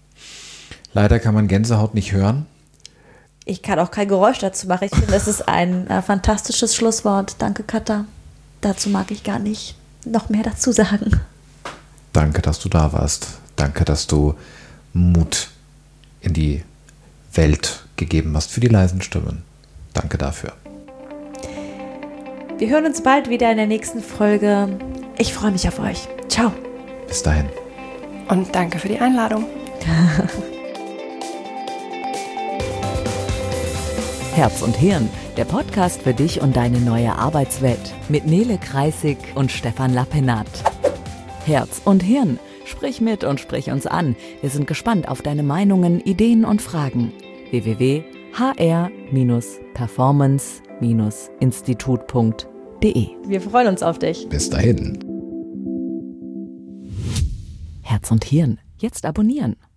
Speaker 1: Leider kann man Gänsehaut nicht hören.
Speaker 2: Ich kann auch kein Geräusch dazu machen. Ich finde, es ist ein äh, fantastisches Schlusswort. Danke, Katha. Dazu mag ich gar nicht noch mehr dazu sagen.
Speaker 1: Danke, dass du da warst. Danke, dass du Mut in die Welt gegeben hast für die leisen Stimmen. Danke dafür.
Speaker 2: Wir hören uns bald wieder in der nächsten Folge. Ich freue mich auf euch. Ciao.
Speaker 1: Bis dahin.
Speaker 4: Und danke für die Einladung.
Speaker 3: Herz und Hirn, der Podcast für dich und deine neue Arbeitswelt mit Nele Kreissig und Stefan Lappenat. Herz und Hirn, sprich mit und sprich uns an. Wir sind gespannt auf deine Meinungen, Ideen und Fragen. w w w punkt h r performance institut punkt de.
Speaker 2: Wir freuen uns auf dich.
Speaker 1: Bis dahin.
Speaker 3: Herz und Hirn, jetzt abonnieren.